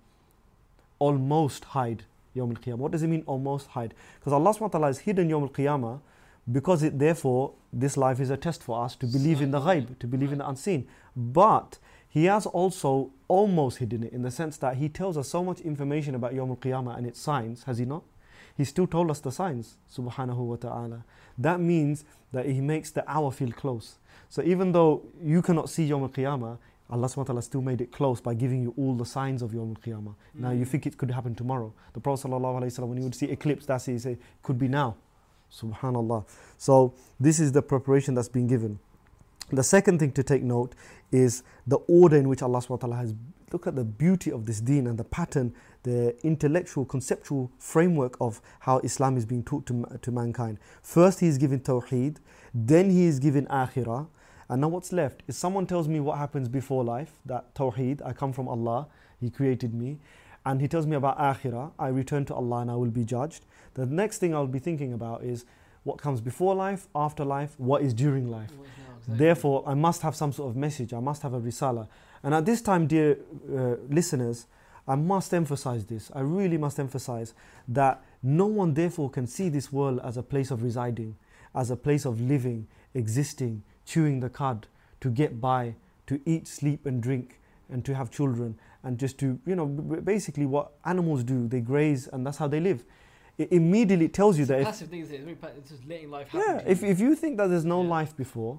almost hide Yawm al-Qiyamah. What does it mean almost hide? Because Allah subhanahu wa ta'ala has hidden Yawm al-Qiyamah because it therefore this life is a test for us to believe in the ghaib, to believe in the unseen. But he has also almost hidden it in the sense that he tells us so much information about Yawm al-Qiyamah and its signs, has he not? He still told us the signs, subhanahu wa ta'ala. That means that he makes the hour feel close. So even though you cannot see Yawm al-Qiyamah, Allah subhanahu wa ta'ala still made it close by giving you all the signs of Yawm al-Qiyamah. Mm. Now you think it could happen tomorrow. The Prophet sallallahu alayhi wa sallam, when he would see eclipse, that's it, he said, could be now. Subhanallah. So this is the preparation that's been given. The second thing to take note is the order in which Allah subhanahu wa ta'ala has. Look at the beauty of this deen and the pattern, the intellectual, conceptual framework of how Islam is being taught to, to mankind. First he is given Tawheed, then he is given Akhirah, and now what's left? If someone tells me what happens before life, that Tawheed, I come from Allah, He created me, and He tells me about Akhirah, I return to Allah and I will be judged. The next thing I'll be thinking about is what comes before life, after life, what is during life. Well, no, exactly. Therefore, I must have some sort of message, I must have a risala. And at this time, dear uh, listeners, I must emphasize this, I really must emphasize that no one therefore can see this world as a place of residing, as a place of living, existing, chewing the cud, to get by, to eat, sleep and drink, and to have children, and just to, you know, b- basically what animals do, they graze and that's how they live. It immediately tells you It's that a if, passive thing, isn't it? It's, very pa- it's just letting life happen. yeah, to if, you. if you think that there's no Yeah. life before,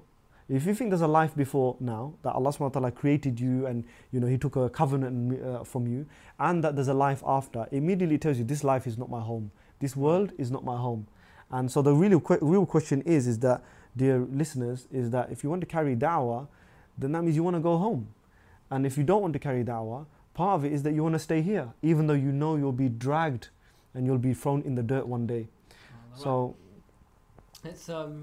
If you think there's a life before now, that Allah subhanahu wa ta'ala created you and you know He took a covenant uh, from you, and that there's a life after, immediately tells you this life is not my home. This world is not my home. And so the real, real question is, is that, dear listeners, is that if you want to carry da'wah, then that means you want to go home. And if you don't want to carry da'wah, part of it is that you want to stay here, even though you know you'll be dragged and you'll be thrown in the dirt one day. Oh, so, right. It's um,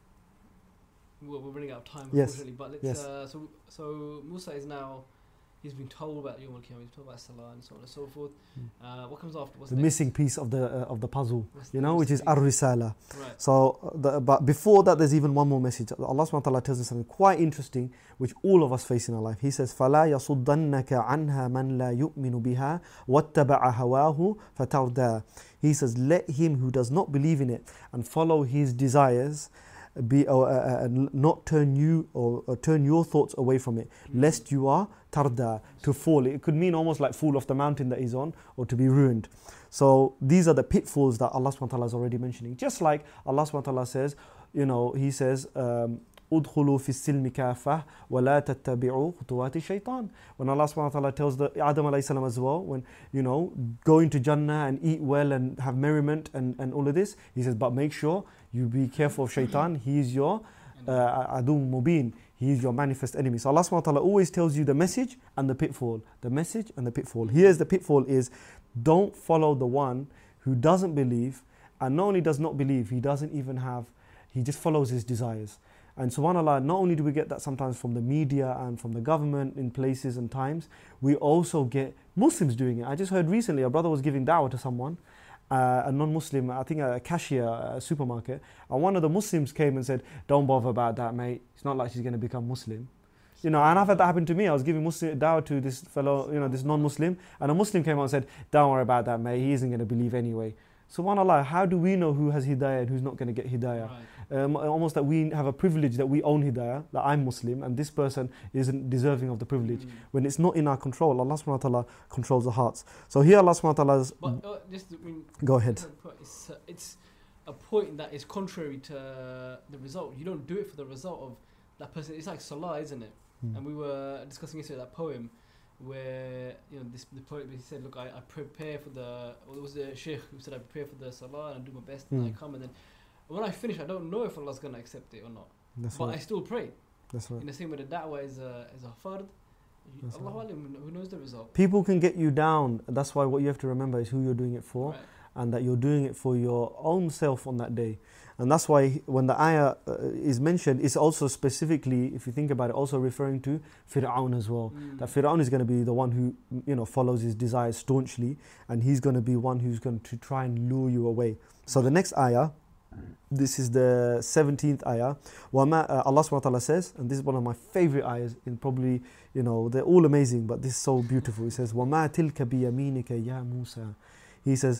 well, we're running out of time, yes. unfortunately. But let's Yes. uh, so so Musa is now. He's been told about Yawm al-Qiyamah, he's told about Salah and so on and so forth. Mm. Uh, what comes after? What's the next? missing piece of the uh, of the puzzle, What's you the know, which is missing piece? ar-risala. Right. So, uh, the, but before that, there's even one more message. Allah subhanahu wa ta'ala tells us something quite interesting, which all of us face in our life. He says, فَلَا يَصُدَّنَّكَ عَنْهَا مَنْ لَا يُؤْمِنُ بِهَا وَاتَّبَعَ هَوَاهُ فَتَرْدَى. He says, let him who does not believe in it and follow his desires be uh, uh, not turn you or, or turn your thoughts away from it, Mm. lest you are tarda, to fall. It could mean almost like fall off the mountain that he's on, or to be ruined. So these are the pitfalls that Allah subhanahu wa ta'ala is already mentioning. Just like Allah subhanahu wa ta'ala says, you know, He says, um, udkhulu fi silmi kafah wa la tattabi'u khutuwati shaitan. When Allah subhanahu wa ta'ala tells the Adam alayhi salam as well, when you know, go into Jannah and eat well and have merriment and, and all of this, He says, but make sure you be careful of shaitan. He is your uh, adu mubin. He is your manifest enemy. So Allah subhanahu wa ta'ala always tells you the message and the pitfall. The message and the pitfall. Here's the pitfall is, don't follow the one who doesn't believe, and not only does not believe, he doesn't even have, he just follows his desires. And subhanAllah, not only do we get that sometimes from the media and from the government in places and times, we also get Muslims doing it. I just heard recently a brother was giving da'wah to someone, uh, a non-Muslim, I think a cashier at a supermarket, and one of the Muslims came and said, don't bother about that, mate. It's not like she's going to become Muslim. You know, and I've had that happen to me. I was giving Muslim da'wah to this fellow, you know, this non-Muslim, and a Muslim came out and said, don't worry about that, mate. He isn't going to believe anyway. SubhanAllah, how do we know who has hidayah and who's not going to get hidayah? Right. Um, almost that we have a privilege that we own hidayah, that I'm Muslim and this person isn't deserving of the privilege. Mm. When it's not in our control, Allah subhanahu wa ta'ala controls the hearts. So here Allah subhanahu wa ta'ala is... But uh, just, I mean, go ahead. It's, uh, it's a point that is contrary to uh, the result. You don't do it for the result of that person. It's like Salah, isn't it? Mm. And we were discussing yesterday that poem where, you know, this the poet he said, look, I, I prepare for the, well, it was the Sheikh who said I prepare for the Salah and I do my best mm. and I come, and then when I finish I don't know if Allah's going to accept it or not. That's but right. I still pray. That's right. In the same way the da'wah is a, is a fard. Allah right. Who knows the result. People can get you down. That's why what you have to remember is who you're doing it for, right. and that you're doing it for your own self on that day. And that's why when the ayah uh, is mentioned, it's also specifically, if you think about it, also referring to Fir'aun as well. Mm. That Fir'aun is going to be the one who, you know, follows his desires staunchly, and he's going to be one who's going to try and lure you away. So the next ayah, this is the seventeenth ayah. وَمَا, uh, Allah subhanahu wa ta'ala says, and this is one of my favorite ayahs, in probably, you know, they're all amazing, but this is so beautiful. He says, وَمَا تِلْكَ بِيَمِينِكَ يَا مُوسَى. He says,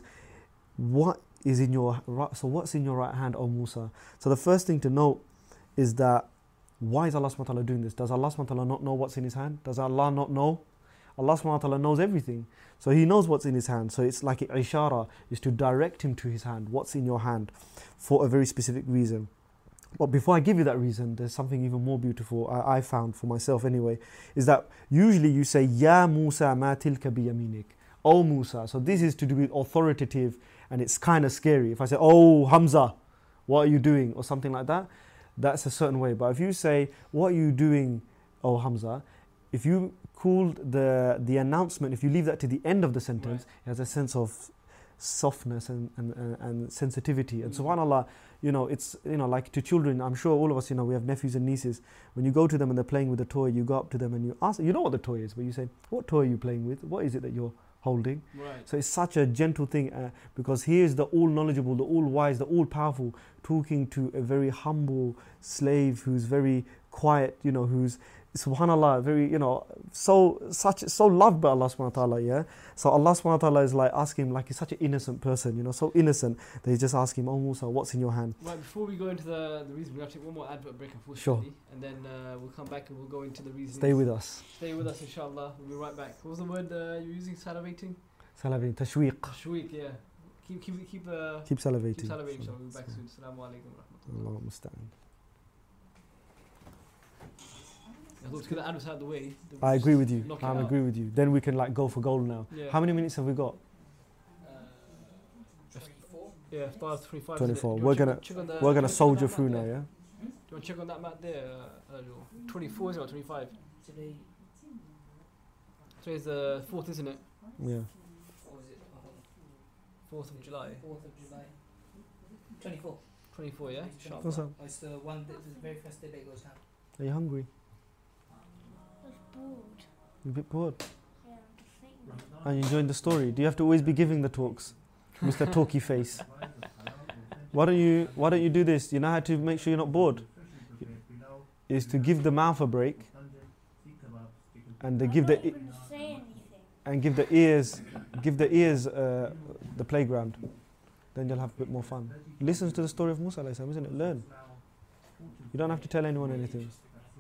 what is in your right, so what's in your right hand, O Musa? So the first thing to note is that, why is Allah subhanahu wa ta'ala doing this? Does Allah subhanahu wa ta'ala not know what's in his hand? Does Allah not know? Allah subhanahu wa ta'ala knows everything. So he knows what's in his hand. So it's like ishara, is to direct him to his hand, what's in your hand, for a very specific reason. But before I give you that reason, there's something even more beautiful I, I found for myself anyway, is that usually you say, Ya Musa ma tilka biyaminik. O Musa. So this is to do with authoritative, and it's kind of scary. If I say, oh Hamza, what are you doing? Or something like that, that's a certain way. But if you say, what are you doing, oh Hamza? If you called the the announcement, if you leave that to the end of the sentence, right. it has a sense of softness and, and, and, and sensitivity. And mm. subhanAllah, you know, it's, you know, like to children, I'm sure all of us, you know, we have nephews and nieces. When you go to them and they're playing with a toy, you go up to them and you ask, you know what the toy is, but you say, what toy are you playing with? What is it that you're holding? Right. So it's such a gentle thing, uh, because he is the all knowledgeable, the all wise, the all powerful, talking to a very humble slave who's very quiet, you know, who's, subhanAllah, very, you know, so such so loved by Allah subhanahu wa ta'ala, yeah. So Allah subhanahu wa ta'ala is like asking him, like he's such an innocent person, you know, so innocent that he just ask him, oh Musa, what's in your hand? Right, before we go into the, the reason, we'll have to take one more advert break, unfortunately. Sure. And then uh, we'll come back and we'll go into the reasons. Stay with us. Stay with us, inshallah. We'll be right back. What was the word uh, you're using? Salivating? Salivating. Tashweeq. Tashweeq, yeah. Keep, keep, keep, uh, keep salivating. Keep salivating, inshallah. We'll be back soon. Assalamu alaikum wa rahmatullah. Allah musta'an. I thought to get the adverts out of the way. then I we'll agree just with you. knock it I out. agree with you. Then we can like go for gold now. Yeah. How many minutes have we got? Uh, twenty-four. Yeah, Iftar twenty-five. twenty-four. isn't it? Do you We're wanna gonna check- check on the- we're do you gonna wanna check on soldier that through map now, there? yeah. Do you want to check on that map there, uh, Adil? twenty-four is it or twenty-five? Today, Today's the fourth, isn't it? Yeah. what was it? Oh, fourth of July. fourth of July. twenty-four. twenty-four, yeah? Sharp. What's up? Oh, it's the one that the very first day that it goes down. Are you hungry? I was bored. You a bit bored? Yeah, I'm just thinking. Are you enjoying the story? Do you have to always be giving the talks, Mister Talky Face? Why don't you Why don't you do this? You know how to make sure you're not bored. Is to give the mouth a break, and they I give the don't e- even say anything. and give the ears give the ears uh, the playground. Then you'll have a bit more fun. Listen to the story of Musa, alayhi salam, isn't it? Learn. You don't have to tell anyone anything.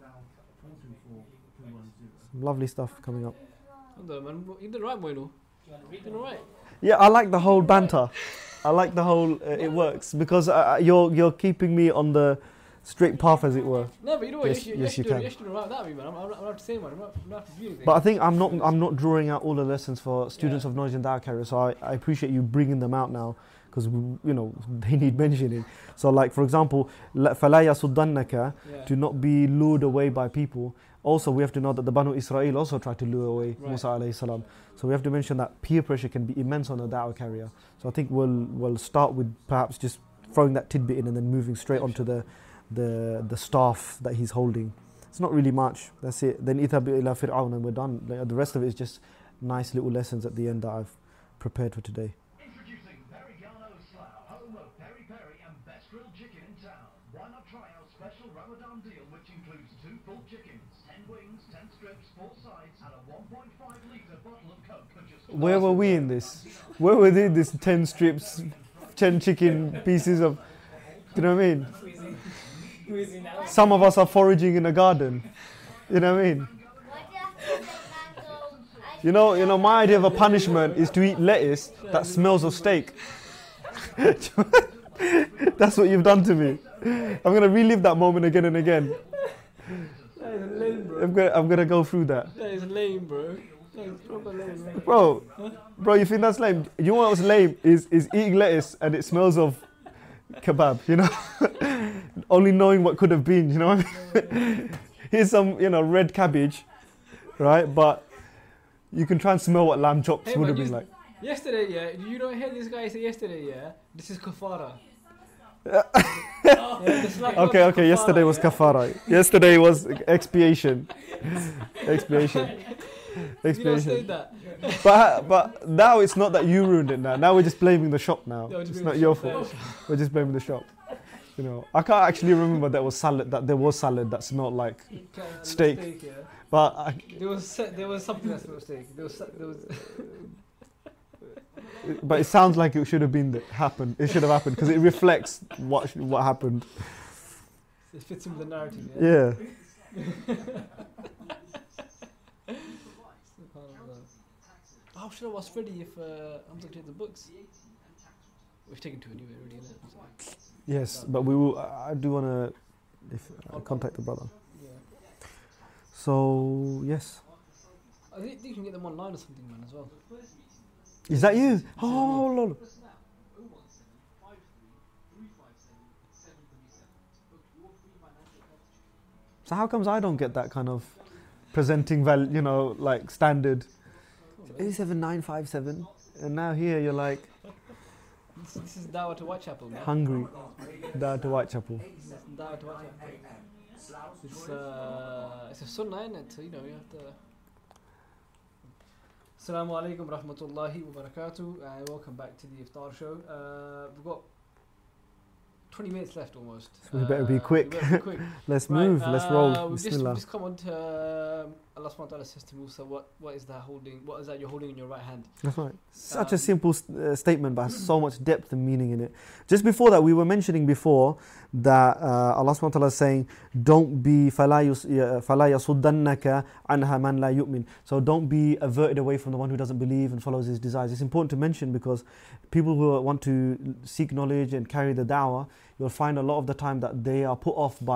Some lovely stuff coming up. Hold on, man. You did right, Moino. Do you want to read You them? did right. Yeah, I like the whole banter. I like the whole. Uh, it works because uh, you're you're keeping me on the straight path, as it were. No, but you know what? Yes, you, yes, you, you actually, can. you actually did right without me, man. I'm, I'm, not- I'm not saying, man. I'm not, I'm not doing anything. But I think I'm not I'm not drawing out all the lessons for students Yeah. of knowledge and da'wah carriers. So I, I appreciate you bringing them out now because you know they need mentioning. So like for example, la- فَلَا يَصُدَّنَّكَ, yeah. to not be lured away by people. Also, we have to know that the Banu Israel also tried to lure away Right. Musa alayhi salam. So we have to mention that peer pressure can be immense on a da'wah carrier. So I think we'll we'll start with perhaps just throwing that tidbit in and then moving straight onto the the the staff that he's holding. It's not really much. That's it. Then إِذْهَبْ إِلَى فِرْعَوْنَ and we're done. Like, the rest of it is just nice little lessons at the end that I've prepared for today. Introducing Perigano Slough, home of peri peri and best grilled chicken in town. Why not try our special Ramadan deal, which includes two full chickens, ten wings, ten strips, four sides, and a one point five litre bottle of Coke for just. Where were we in this? Where were they? This ten strips, ten chicken pieces of. You know what I mean? Squeezing. Squeezing out. Some of us are foraging in a garden. You know what I mean? Why do you have to say mango? I You know, you know, my idea of a punishment is to eat lettuce that smells of steak. That's what you've done to me. I'm gonna relive that moment again and again. That is lame, bro. I'm gonna, I'm gonna go through that, That is lame, bro. That is proper lame, bro. bro. Bro, you think that's lame? You know what was lame is is eating lettuce and it smells of kebab. You know, only knowing what could have been. You know what I mean? Here's some, you know, red cabbage, right? But you can try and smell what lamb chops Hey, would man, have been you- like. Yesterday, yeah, did you not hear this guy say yesterday, yeah? This is kafara. Oh. Yeah, the slap Okay, up is okay. Yesterday was yeah? kafara. Yesterday was expiation. Expiation. You don't say Expiation. that. But but now it's not that you ruined it. Now now we're just blaming the shop. Now Yeah, we're just it's blaming not the your shop there. fault. We're just blaming the shop. You know, I can't actually remember that was salad. That there was salad that smelled like. Ca- Steak. yeah. But I, There was se- there was something that's a mistake. There was se- there was but it sounds like it should have been that happened. It should have happened because it reflects what sh- what happened. it fits in with the narrative. Yeah. Yeah. SubhanAllah. How should I was ready if uh, I'm going to take the books? We've taken two anyway, already, innit? So, Yes, but we will. I I do want to if uh, contact the brother. yeah. So yes. I think you can get them online or something, man, as well. Is that you? Oh, lol. So how comes I don't get that kind of presenting val, you know, like standard eight seven nine five seven, and now here you're like This, this is Dawah to Whitechapel, man. hungry down to Whitechapel. This is Dawah to Whitechapel. It's, uh, it's a sunnah, isn't it? So, you know, you have to. Assalamu alaikum rahmatullahi wa barakatuh, and welcome back to the Iftar show. Uh, we've got twenty minutes left almost. So we better be Uh, quick. We better be quick. Let's Right, move. Let's uh, roll. We've just, Bismillah. we've just come on to um, Allah subhanahu wa ta'ala says to Musa, what, what is that holding? What is that you're holding in your right hand? That's right. Such a Um, simple uh, statement, but has so much depth and meaning in it. Just before that, we were mentioning before that uh, Allah subhanahu wa ta'ala is saying, don't be فَلَا يَصُدَّنَّكَ عَنْهَا مَنْ لَا يُؤْمِنُ. So don't be averted away from the one who doesn't believe and follows his desires. It's important to mention because people who want to seek knowledge and carry the da'wah, you'll find a lot of the time that they are put off by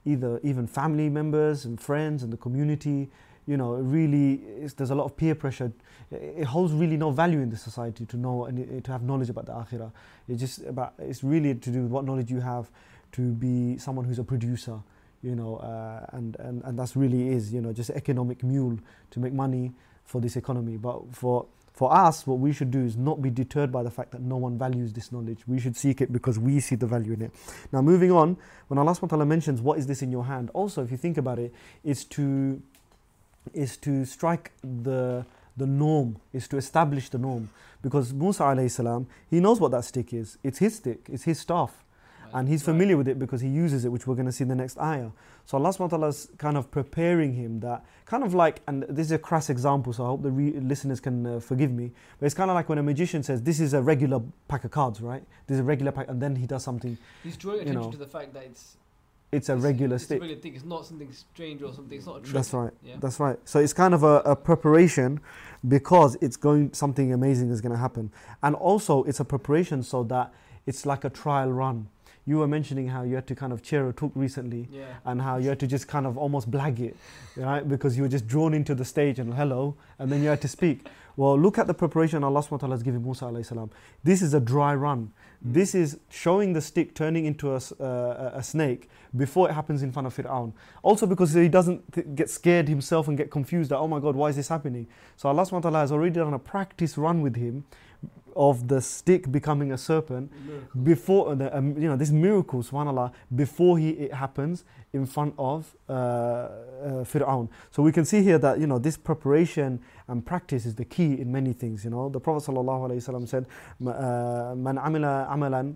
either even family members and friends and the community. You know, it really is, there's a lot of peer pressure. It, it holds really no value in the society to know and it, to have knowledge about the akhirah. It's just about, it's really to do with what knowledge you have to be someone who's a producer, you know, uh, and, and, and that's really is, you know, just economic mule to make money for this economy. But for For us, what we should do is not be deterred by the fact that no one values this knowledge. We should seek it because we see the value in it. Now, moving on, when Allah subhanahu wa ta'ala mentions what is this in your hand, also, if you think about it, is to is to strike the the norm, is to establish the norm. Because Musa alayhi salam, he knows what that stick is. It's his stick, it's his staff. And he's familiar with it because he uses it, which we're going to see in the next ayah. So Allah subhanahu wa ta'ala is kind of preparing him that, kind of like, and this is a crass example, so I hope the re- listeners can uh, forgive me, but it's kind of like when a magician says, this is a regular pack of cards, right? This is a regular pack, and then he does something. He's drawing attention you know, to the fact that it's it's a regular it's stick. It's a regular thing, it's not something strange or something, it's not a trick. That's right, yeah? that's right. So it's kind of a, a preparation because it's going, something amazing is going to happen. And also it's a preparation so that it's like a trial run. You were mentioning how you had to kind of chair a talk recently, yeah. and how you had to just kind of almost blag it, right? Because you were just drawn into the stage and hello, and then you had to speak. Well, look at the preparation Allah subhanahu wa ta'ala has given Musa alayhi salam. This is a dry run. Mm. This is showing the stick turning into a, uh, a snake before it happens in front of Fir'aun. Also because he doesn't th- get scared himself and get confused that, oh my God, why is this happening? So Allah subhanahu wa ta'ala has already done a practice run with him of the stick becoming a serpent miracle. before the um, you know this miracle, subhanallah, before he it happens in front of uh, uh, Fir'aun. So we can see here that you know this preparation and practice is the key in many things. You know, the Prophet sallallahu alaihi wasallam said, "Man amila amalan,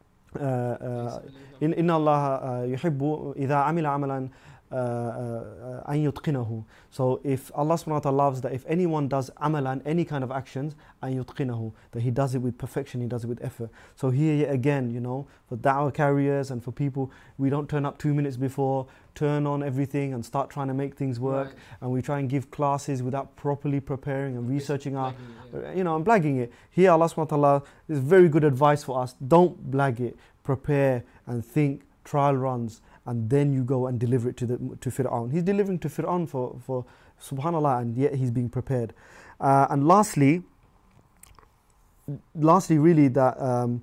in inna Allah yuhibbu idha amila amalan." Uh, uh, uh, so if Allah subhanahu wa ta'ala loves that if anyone does amalan, any kind of actions, أن يتقنه, that he does it with perfection, he does it with effort. So here again, you know, for da'wah carriers and for people, we don't turn up two minutes before, turn on everything and start trying to make things work, right. And we try and give classes without properly preparing and researching our, yeah. you know, and blagging it. Here Allah subhanahu wa ta'ala is very good advice for us. Don't blag it, prepare and think, trial runs, and then you go and deliver it to the to Fir'aun. He's delivering to Fir'aun for, for subhanallah, and yet he's being prepared. Uh, and lastly, lastly really that um,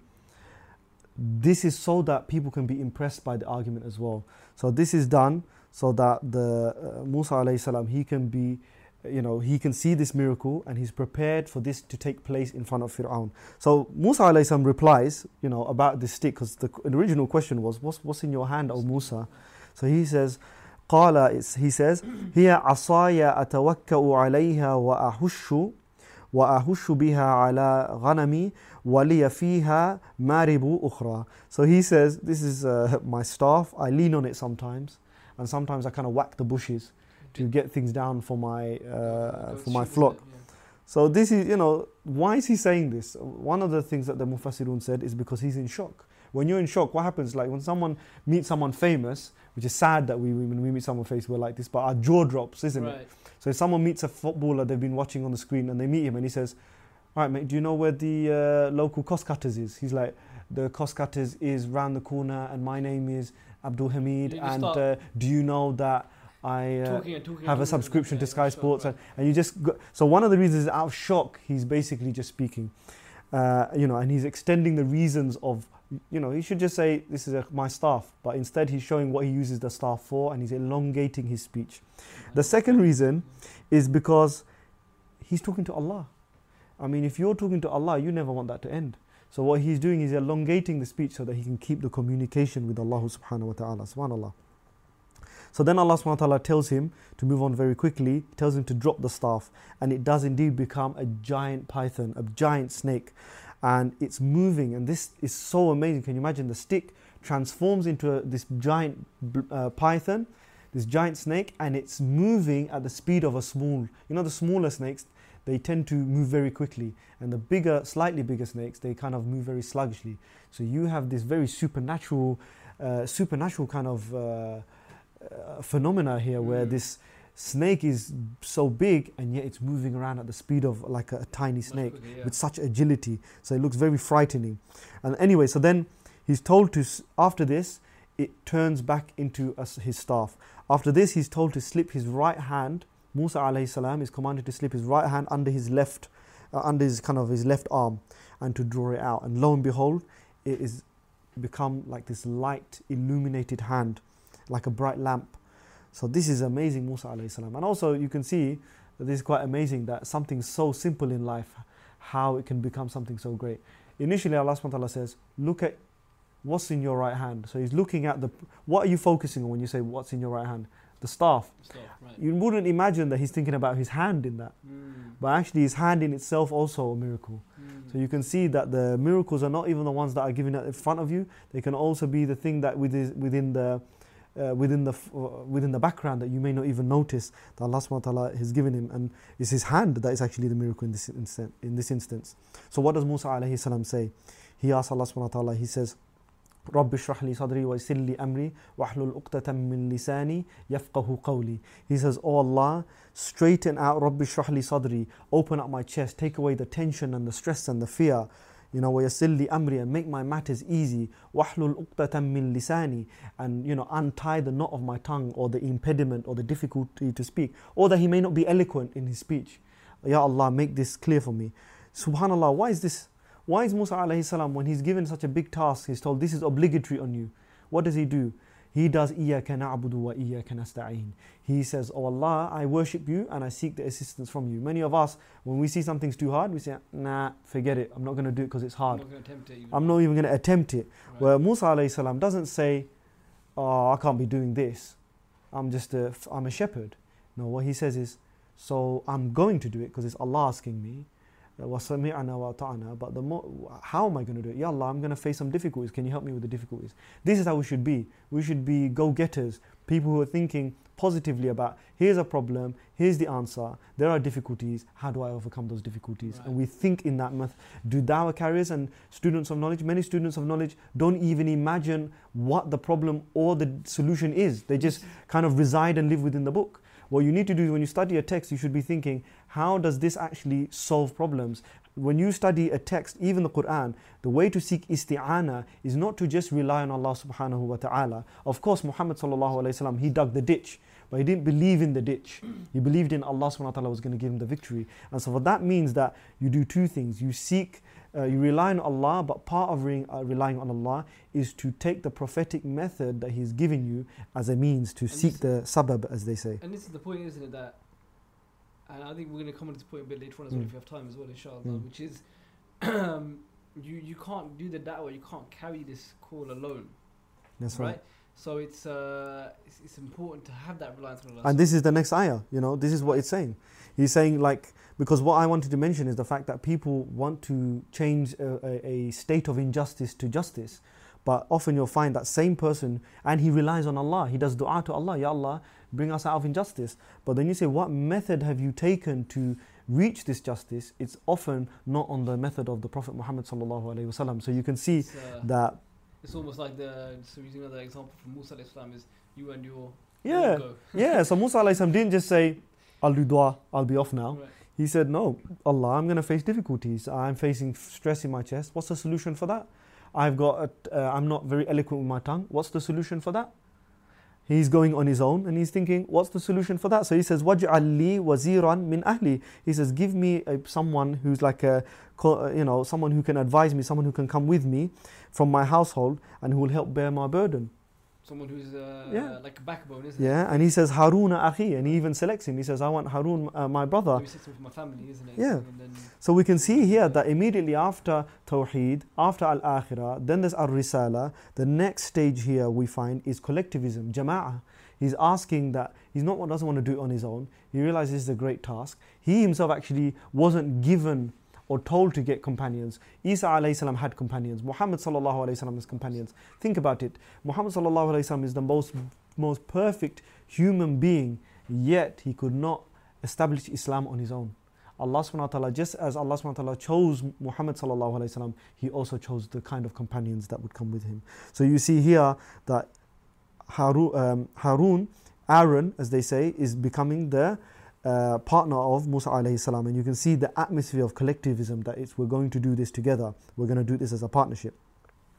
this is so that people can be impressed by the argument as well. So this is done so that the uh, Musa alayhi salam, he can be, you know, he can see this miracle and he's prepared for this to take place in front of Fir'aun. So Musa alayhi salam replies, you know, about this stick, because the original question was, what's, what's in your hand, O Musa? So he says, قال, he says, هي عصاي أتوكأ عليها وأهش وأهش بها على غنمي ولي فيها مارب أخرى. So he says, this is uh, my staff, I lean on it sometimes, and sometimes I kind of whack the bushes to get things down for my uh, for my flock. So this is, you know, why is he saying this? One of the things that the Mufassirun said is because he's in shock. When you're in shock, what happens? Like when someone meets someone famous, which is sad that we when we meet someone famous we're like this, but our jaw drops, isn't right. it? So if someone meets a footballer they've been watching on the screen and they meet him and he says, "All right, mate, do you know where the uh, local cost cutters is?" He's like, "The cost cutters is round the corner, and my name is Abdul Hamid, and uh, do you know that I uh, talking and talking have a subscription to Sky Sports," right. and, and you just go, so one of the reasons is out of shock, he's basically just speaking, uh, you know, and he's extending the reasons of, you know, he should just say this is a, my staff, but instead he's showing what he uses the staff for, and he's elongating his speech. The second reason is because he's talking to Allah. I mean, if you're talking to Allah, you never want that to end. So what he's doing is elongating the speech so that he can keep the communication with Allah subhanahu wa ta'ala. Subhanallah. So then Allah subhanahu wa ta'ala tells him to move on very quickly, tells him to drop the staff, and it does indeed become a giant python, a giant snake, and it's moving, and this is so amazing. Can you imagine? The stick transforms into a, this giant uh, python, this giant snake, and it's moving at the speed of a small, you know, the smaller snakes, they tend to move very quickly, and the bigger, slightly bigger snakes, they kind of move very sluggishly. So you have this very supernatural, uh, supernatural kind of uh, Uh, phenomena here, mm. where this snake is so big and yet it's moving around at the speed of like a, a tiny snake quicker, yeah. with such agility. So it looks very frightening. And anyway, so then he's told to, after this, it turns back into a, his staff. After this, he's told to slip his right hand. Musa alayhi salam is commanded to slip his right hand under his left, uh, under his kind of his left arm, and to draw it out. And lo and behold, it is become like this light, illuminated hand, like a bright lamp. So this is amazing, Musa alayhi salam. And also you can see that this is quite amazing that something so simple in life, how it can become something so great. Initially, Allah subhanahu wa ta'ala says, look at what's in your right hand. So he's looking at the, what are you focusing on when you say what's in your right hand? The staff. Staff, right. You wouldn't imagine that he's thinking about his hand in that. Mm. But actually his hand in itself also a miracle. Mm. So you can see that the miracles are not even the ones that are given in front of you. They can also be the thing that within, within the uh, within the uh, within the background that you may not even notice that Allah subhanahu wa ta'ala has given him, and it's his hand that is actually the miracle in this instant, in this instance. So what does Musa alayhi salam say? He asks Allah subhanahu wa ta'ala, he says, رَبِّ اشْرَحْ لِي صَدْرِي وَيَسِّرْ لِي أَمْرِي وَاحْلُلْ عُقْدَةً مِّن لِسَانِي يَفْقَهُ قَوْلِي. He says, oh Allah, straighten out, رَبِّ اشْرَحْ لِي صَدْرِي, open up my chest, take away the tension and the stress and the fear. You know, وَيَسِّرْ لِي أَمْرِي, and make my matters easy. وَاحْلُلْ عُقْدَةً مِّن لِسَانِي, and you know, untie the knot of my tongue, or the impediment or the difficulty to speak, or that he may not be eloquent in his speech. Ya Allah, make this clear for me. Subhanallah, why is this? Why is Musa alayhi salam, when he's given such a big task, he's told this is obligatory on you? What does he do? He does إِيَّاكَ نَعْبُدُ وَإِيَّاكَ نَسْتَعِينُ. He says, oh Allah, I worship you and I seek the assistance from you. Many of us, when we see something's too hard, we say, nah, forget it. I'm not going to do it because it's hard. I'm not going to attempt it even. I'm not even going to attempt it. Right. Where Musa alayhi salam doesn't say, oh, I can't be doing this. I'm just a, I'm a shepherd. No, what he says is, so I'm going to do it because it's Allah asking me. وَسَمِعْنَا وَأَطَعْنَا. But the more, how am I going to do it? Ya Allah, I'm going to face some difficulties. Can you help me with the difficulties? This is how we should be. We should be go-getters. People who are thinking positively about, here's a problem, here's the answer, there are difficulties, how do I overcome those difficulties? Right. And we think in that method. Do dawah carriers and students of knowledge, many students of knowledge don't even imagine what the problem or the solution is. They just kind of reside and live within the book. What you need to do is when you study a text, you should be thinking, how does this actually solve problems? When you study a text, even the Quran, the way to seek isti'ana is not to just rely on Allah subhanahu wa ta'ala. Of course, Muhammad sallallahu alayhi wa sallam, he dug the ditch, but he didn't believe in the ditch. He believed in Allah subhanahu wa ta'ala was going to give him the victory. And so what that means that you do two things. You seek, uh, you rely on Allah, but part of re- uh, relying on Allah is to take the prophetic method that He's given you as a means to And seek this- the sabab, as they say. And this is the point, isn't it? That, and I think we're going to come on to this point a bit later on as well, Mm. if you have time as well, inshallah, Mm. which is um, you you can't do the da'wah, you can't carry this call alone, That's right? right. So it's, uh, it's it's important to have that reliance on Allah. And this is the next ayah, you know, this is what it's saying. He's saying, like, because what I wanted to mention is the fact that people want to change a, a, a state of injustice to justice. But often you'll find that same person, and he relies on Allah. He does dua to Allah, Ya Allah, bring us out of injustice. But then you say, what method have you taken to reach this justice? It's often not on the method of the Prophet Muhammad sallallahu alaihi wasallam. So you can see It's, uh, that, it's almost like the, so using another example from Musa alayhi salam is you and your yeah, your go. yeah. So Musa alayhi salam didn't just say, I'll do dua, I'll be off now. Right. He said, no, Allah, I'm going to face difficulties. I'm facing stress in my chest. What's the solution for that? I've got, a, uh, I'm not very eloquent with my tongue. What's the solution for that? He's going on his own and he's thinking, what's the solution for that? So he says, وَجْعَلْ لِي وَزِيرًا مِنْ أَهْلِي. He says, give me a, someone who's like a, co- you know, someone who can advise me, someone who can come with me from my household and who will help bear my burden. Someone who's uh, Yeah. like a backbone, isn't it? Yeah, and he says, Haruna akhi, and he even selects him. He says, I want Harun, uh, my brother. Maybe sits with my family, isn't it? Yeah. And then, So we can see here that immediately after Tawheed, after Al-Akhirah, then there's Al-Risala. The next stage here we find is collectivism, Jama'ah. He's asking that, he's not doesn't want to do it on his own. He realizes this is a great task. He himself actually wasn't given or told to get companions. Isa alayhi salam had companions. Muhammad sallallahu alayhi salam has companions. Think about it. Muhammad sallallahu alayhi salam is the most, most perfect human being, yet he could not establish Islam on his own. Allah subhanahu wa ta'ala, just as Allah subhanahu wa ta'ala chose Muhammad sallallahu alayhi salam, He also chose the kind of companions that would come with him. So you see here that Harun, um, Harun, Aaron, as they say, is becoming the uh, partner of Musa alayhi salam. And you can see the atmosphere of collectivism, that it's, we're going to do this together. We're going to do this as a partnership.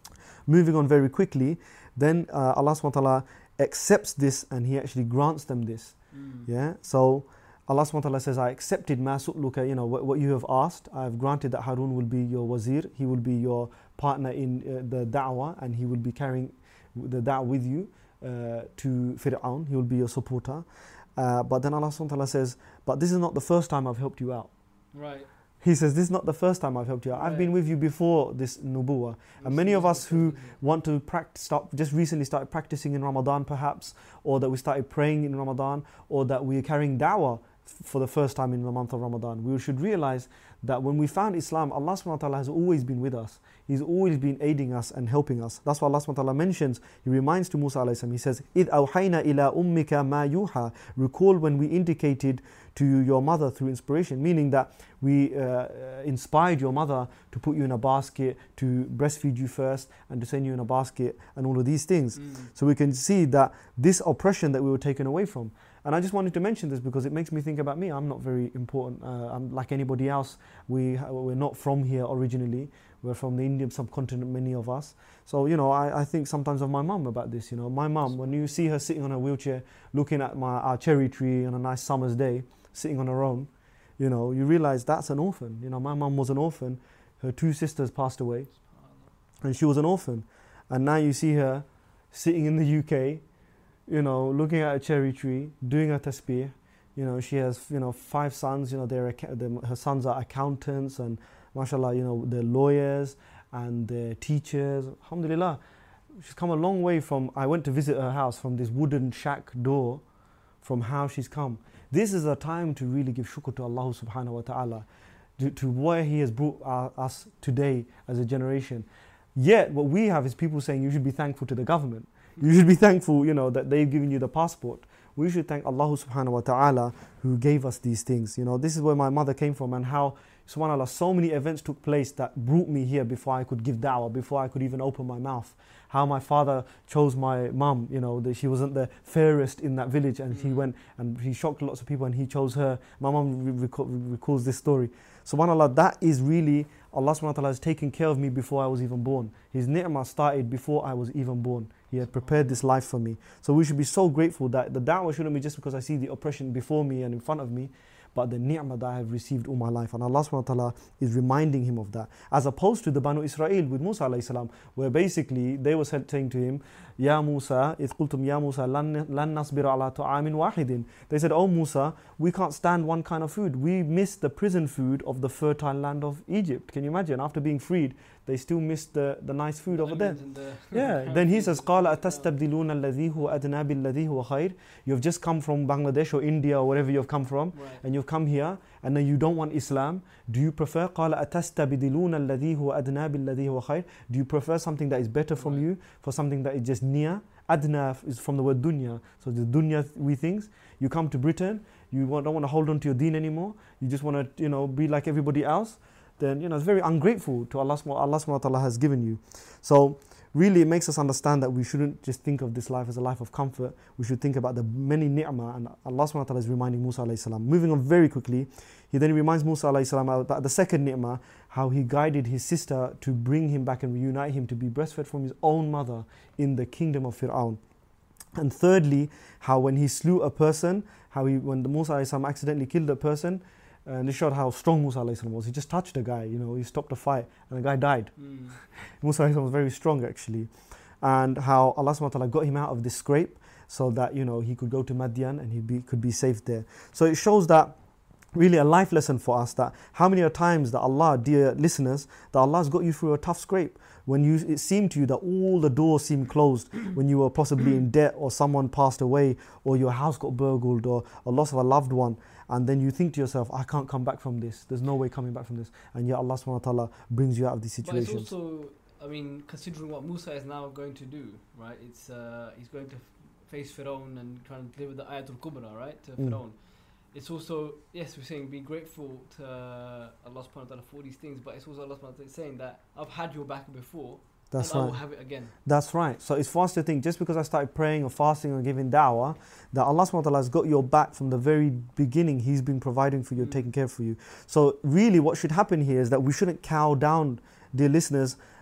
moving on very quickly, then uh, Allah subhanahu wa ta'ala accepts this and He actually grants them this. Mm. Yeah, so Allah subhanahu wa ta'ala says, I accepted ma su'luka, you know, what, what you have asked. I have granted that Harun will be your wazir, he will be your partner in uh, the da'wah, and he will be carrying the da'wah with you uh, to Fir'aun, he will be your supporter. Uh, but then Allah subhanahu wa ta'ala says, but this is not the first time I've helped you out. Right. He says, this is not the first time I've helped you out. I've Right. been with you before this nubuwah. And many of us who want to practice, start, just recently started practicing in Ramadan perhaps, or that we started praying in Ramadan, or that we are carrying da'wah for the first time in the month of Ramadan, we should realize that when we found Islam, Allah subhanahu wa ta'ala has always been with us. He's always been aiding us and helping us. That's why Allah subhanahu wa ta'ala mentions, He reminds to Musa alayhi salam, He says, إِذْ أَوْحَيْنَا إِلَىٰ أُمِّكَ مَا يُوحَى. Recall when we indicated to your mother through inspiration, meaning that we uh, inspired your mother to put you in a basket, to breastfeed you first, and to send you in a basket, and all of these things. Mm. So we can see that this oppression that we were taken away from. And I just wanted to mention this because it makes me think about me. I'm not very important. Uh, I'm like anybody else. We, we're not from here originally. We're from the Indian subcontinent, many of us. So, you know, I, I think sometimes of my mum about this. You know, my mum, when you see her sitting on a wheelchair, looking at my, our cherry tree on a nice summer's day, sitting on her own, you know, you realize that's an orphan. You know, my mum was an orphan. Her two sisters passed away, and she was an orphan. And now you see her sitting in the U K, you know, looking at a cherry tree, doing a tasbih. You know, she has, you know, five sons. You know, they're, they're, her sons are accountants, and mashallah, you know, they're lawyers and they're teachers. Alhamdulillah, she's come a long way from, I went to visit her house, from this wooden shack door, from how she's come. This is a time to really give shukr to Allah subhanahu wa ta'ala, to, to where He has brought uh, us today as a generation. Yet, what we have is people saying you should be thankful to the government. You should be thankful, you know, that they've given you the passport. We should thank Allah subhanahu wa ta'ala who gave us these things. You know, this is where my mother came from, and how, subhanAllah, so many events took place that brought me here before I could give da'wah, before I could even open my mouth. How my father chose my mum, you know, that she wasn't the fairest in that village, and he went and he shocked lots of people and he chose her. My mum rec- recalls this story. SubhanAllah, that is really, Allah subhanahu wa ta'ala has taken care of me before I was even born. His ni'mah started before I was even born. He had prepared this life for me. So we should be so grateful that the da'wah shouldn't be just because I see the oppression before me and in front of me, but the ni'mah that I have received all my life. And Allah subhanahu wa ta'ala is reminding him of that. As opposed to the Banu Israel with Musa alayhi salam, where basically they were saying to him, Ya Musa, إِذْ قُلْتُمْ يَا مُوسَى لَن نَصْبِرَ عَلَىٰ طَعَامٍ وَاحِدٍ. They said, Oh Musa, we can't stand one kind of food. We miss the prison food of the fertile land of Egypt. Can you imagine? After being freed, they still miss the, the nice food over there. The Yeah, then he says, قَالَ أَتَسْتَبْدِلُونَ الَّذِي هُوَ أَدْنَى بِالَّذِي هُوَ خَيْرٍ. You've just come from Bangladesh or India or wherever you've come from, Right. and you've come here, and then you don't want Islam. Do you prefer قَالَ أَتَسْتَبْدِلُونَ الَّذِي هُوَ أَدْنَى بِالَّذِي هُوَ خَيْرٍ. Do you prefer something that is better from Right. you for something that is just near? Adna is from the word dunya. So the dunya we things. You come to Britain, you want, don't want to hold on to your deen anymore. You just want to, you know, be like everybody else. Then, you know, it's very ungrateful to Allah, Allah subhanahu wa ta'ala has given you. So really it makes us understand that we shouldn't just think of this life as a life of comfort. We should think about the many ni'mah, and Allah subhanahu wa ta'ala is reminding Musa alayhi salam. Moving on very quickly, he then reminds Musa alayhi salam about the second ni'mah, how he guided his sister to bring him back and reunite him to be breastfed from his own mother in the kingdom of Fir'aun. And thirdly, how when he slew a person, how he, when the Musa alayhi salam accidentally killed a person, and this showed how strong Musa alayhi salam was. He just touched a guy, you know, he stopped a fight, and the guy died. Mm. Musa alayhi salam was very strong actually. And how Allah subhanahu wa ta'ala got him out of this scrape so that, you know, he could go to Madian and he be, could be safe there. So it shows that really a life lesson for us, that how many times that Allah, dear listeners, that Allah has got you through a tough scrape. When you, it seemed to you that all the doors seemed closed, when you were possibly in debt, or someone passed away, or your house got burgled, or a loss of a loved one, and then you think to yourself, I can't come back from this. There's no way coming back from this. And yet Allah subhanahu wa ta'ala brings you out of these But it's situations. also, I mean, considering what Musa is now going to do, right? It's uh, he's going to f- face Fir'aun and try and deliver the Ayatul Kubra, right, to Mm. Fir'aun. It's also, yes, we're saying be grateful to uh, Allah subhanahu wa ta'ala for these things, but it's also Allah subhanahu wa ta'ala saying that I've had your back before, That's and I right. will have it again. That's right. So it's for us to think, just because I started praying or fasting or giving da'wah, that Allah subhanahu wa ta'ala has got your back from the very beginning. He's been providing for you, Mm. taking care for you. So really what should happen here is that we shouldn't cow down, dear listeners,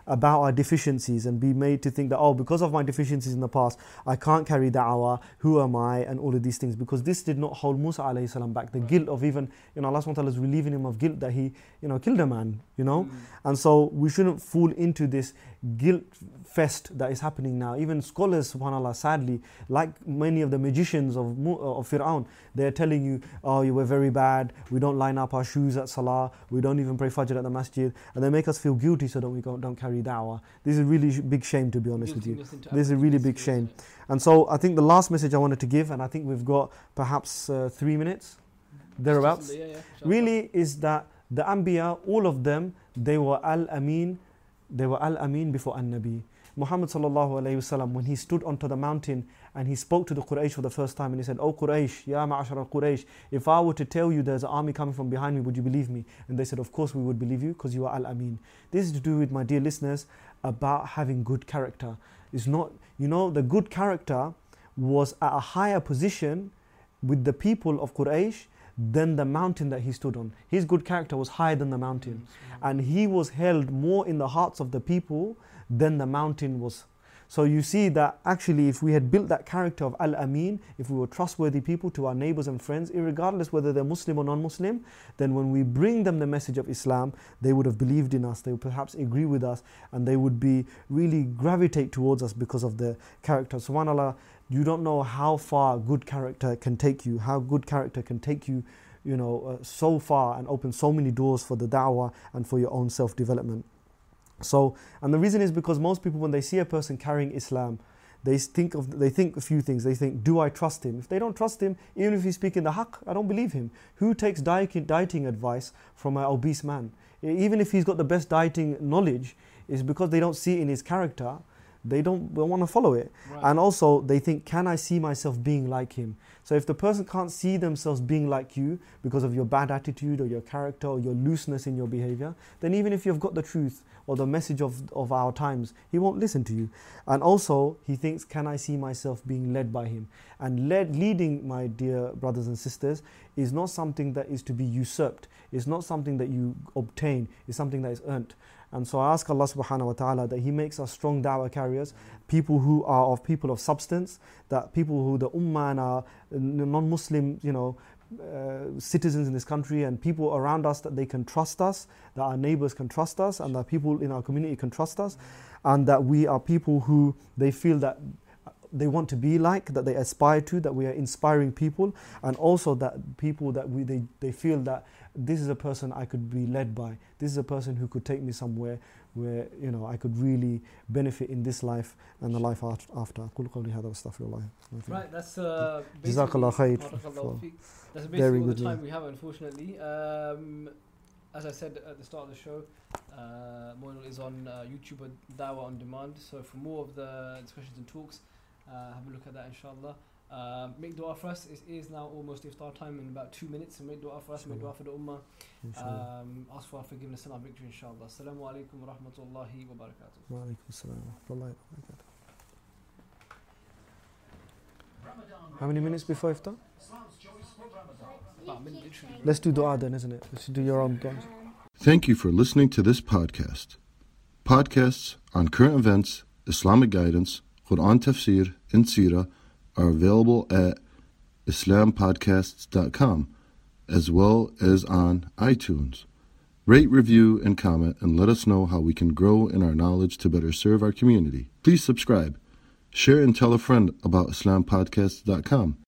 about our deficiencies and be made to think that, oh, because of my deficiencies in the past, I can't carry da'wah, who am I, and all of these things. Because this did not hold Musa alayhi salam back. The guilt of even, you know, Allah subhanahu wa ta'ala is relieving him of guilt that he, you know, killed a man, you know. Mm. And so we shouldn't fall into this guilt fest that is happening now. Even scholars, subhanAllah, sadly, like many of the magicians of, of Fir'aun, they're telling you, oh, you were very bad, we don't line up our shoes at Salah, we don't even pray Fajr at the masjid, and they make us feel guilty so that we don't, don't carry da'wah. This is a really big shame, to be honest with you. This is a really big shame. And so I think the last message I wanted to give, and I think we've got perhaps uh, three minutes, thereabouts, yeah, yeah, really is that the Anbiya, all of them, they were Al-Amin, they were Al-Amin before An-Nabi. Muhammad sallallahu alayhi wasallam, when he stood onto the mountain and he spoke to the Quraysh for the first time and he said, "Oh Quraysh, ya ma'ashar al-Quraysh, if I were to tell you there's an army coming from behind me, would you believe me?" And they said, "Of course we would believe you, because you are Al-Amin." This is to do with, my dear listeners, about having good character. It's not, you know, the good character was at a higher position with the people of Quraysh than the mountain that he stood on. His good character was higher than the mountain. And he was held more in the hearts of the people than the mountain was. So you see that actually if we had built that character of Al-Amin, if we were trustworthy people to our neighbors and friends, irregardless whether they're Muslim or non-Muslim, then when we bring them the message of Islam, they would have believed in us, they would perhaps agree with us, and they would be really gravitate towards us because of the character. SubhanAllah, you don't know how far good character can take you, how good character can take you, you know, uh, so far and open so many doors for the da'wah and for your own self-development. So, and the reason is because most people, when they see a person carrying Islam, they think of they think a few things. They think, do I trust him? If they don't trust him, even if he's speaking the haqq, I don't believe him. Who takes dieting, dieting advice from an obese man? Even if he's got the best dieting knowledge, it's because they don't see it in his character. They don't, don't want to follow it. Right. And also they think, can I see myself being like him? So if the person can't see themselves being like you because of your bad attitude or your character or your looseness in your behavior, then even if you've got the truth or the message of, of our times, he won't listen to you. And also he thinks, can I see myself being led by him? And led, leading, my dear brothers and sisters, is not something that is to be usurped. It's not something that you obtain. It's something that is earned. And so I ask Allah subhanahu wa ta'ala that He makes us strong da'wah carriers, people who are of people of substance, that people who the ummah and are non-Muslim, you know, uh, citizens in this country and people around us, that they can trust us, that our neighbors can trust us, and that people in our community can trust us, and that we are people who they feel that they want to be like, that they aspire to, that we are inspiring people, and also that people that we they, they feel that this is a person I could be led by. This is a person who could take me somewhere where, you know, I could really benefit in this life and the life after. Right, that's uh, Jazakallah khair. That's basically all the time we have, unfortunately. Um, as I said at the start of the show, uh, Moinul is on uh, YouTube and Dawah on demand. So for more of the discussions and talks, uh, have a look at that, inshallah. Uh, make dua for us. It is now almost iftar time in about two minutes. So make dua for us, make dua for the ummah. Um, ask for our forgiveness and our victory, inshallah. Assalamu alaikum wa rahmatullahi wa barakatuh. Wa alaikum assalam wa rahmatullahi wa barakatuh. How many minutes before iftar? Let's do dua then, isn't it? Let's do your own dua. Thank you for listening to this podcast. Podcasts on current events, Islamic guidance, Quran tafsir, and seerah are available at islam podcasts dot com as well as on iTunes. Rate, review, and comment, and let us know how we can grow in our knowledge to better serve our community. Please subscribe, share, and tell a friend about islam podcasts dot com.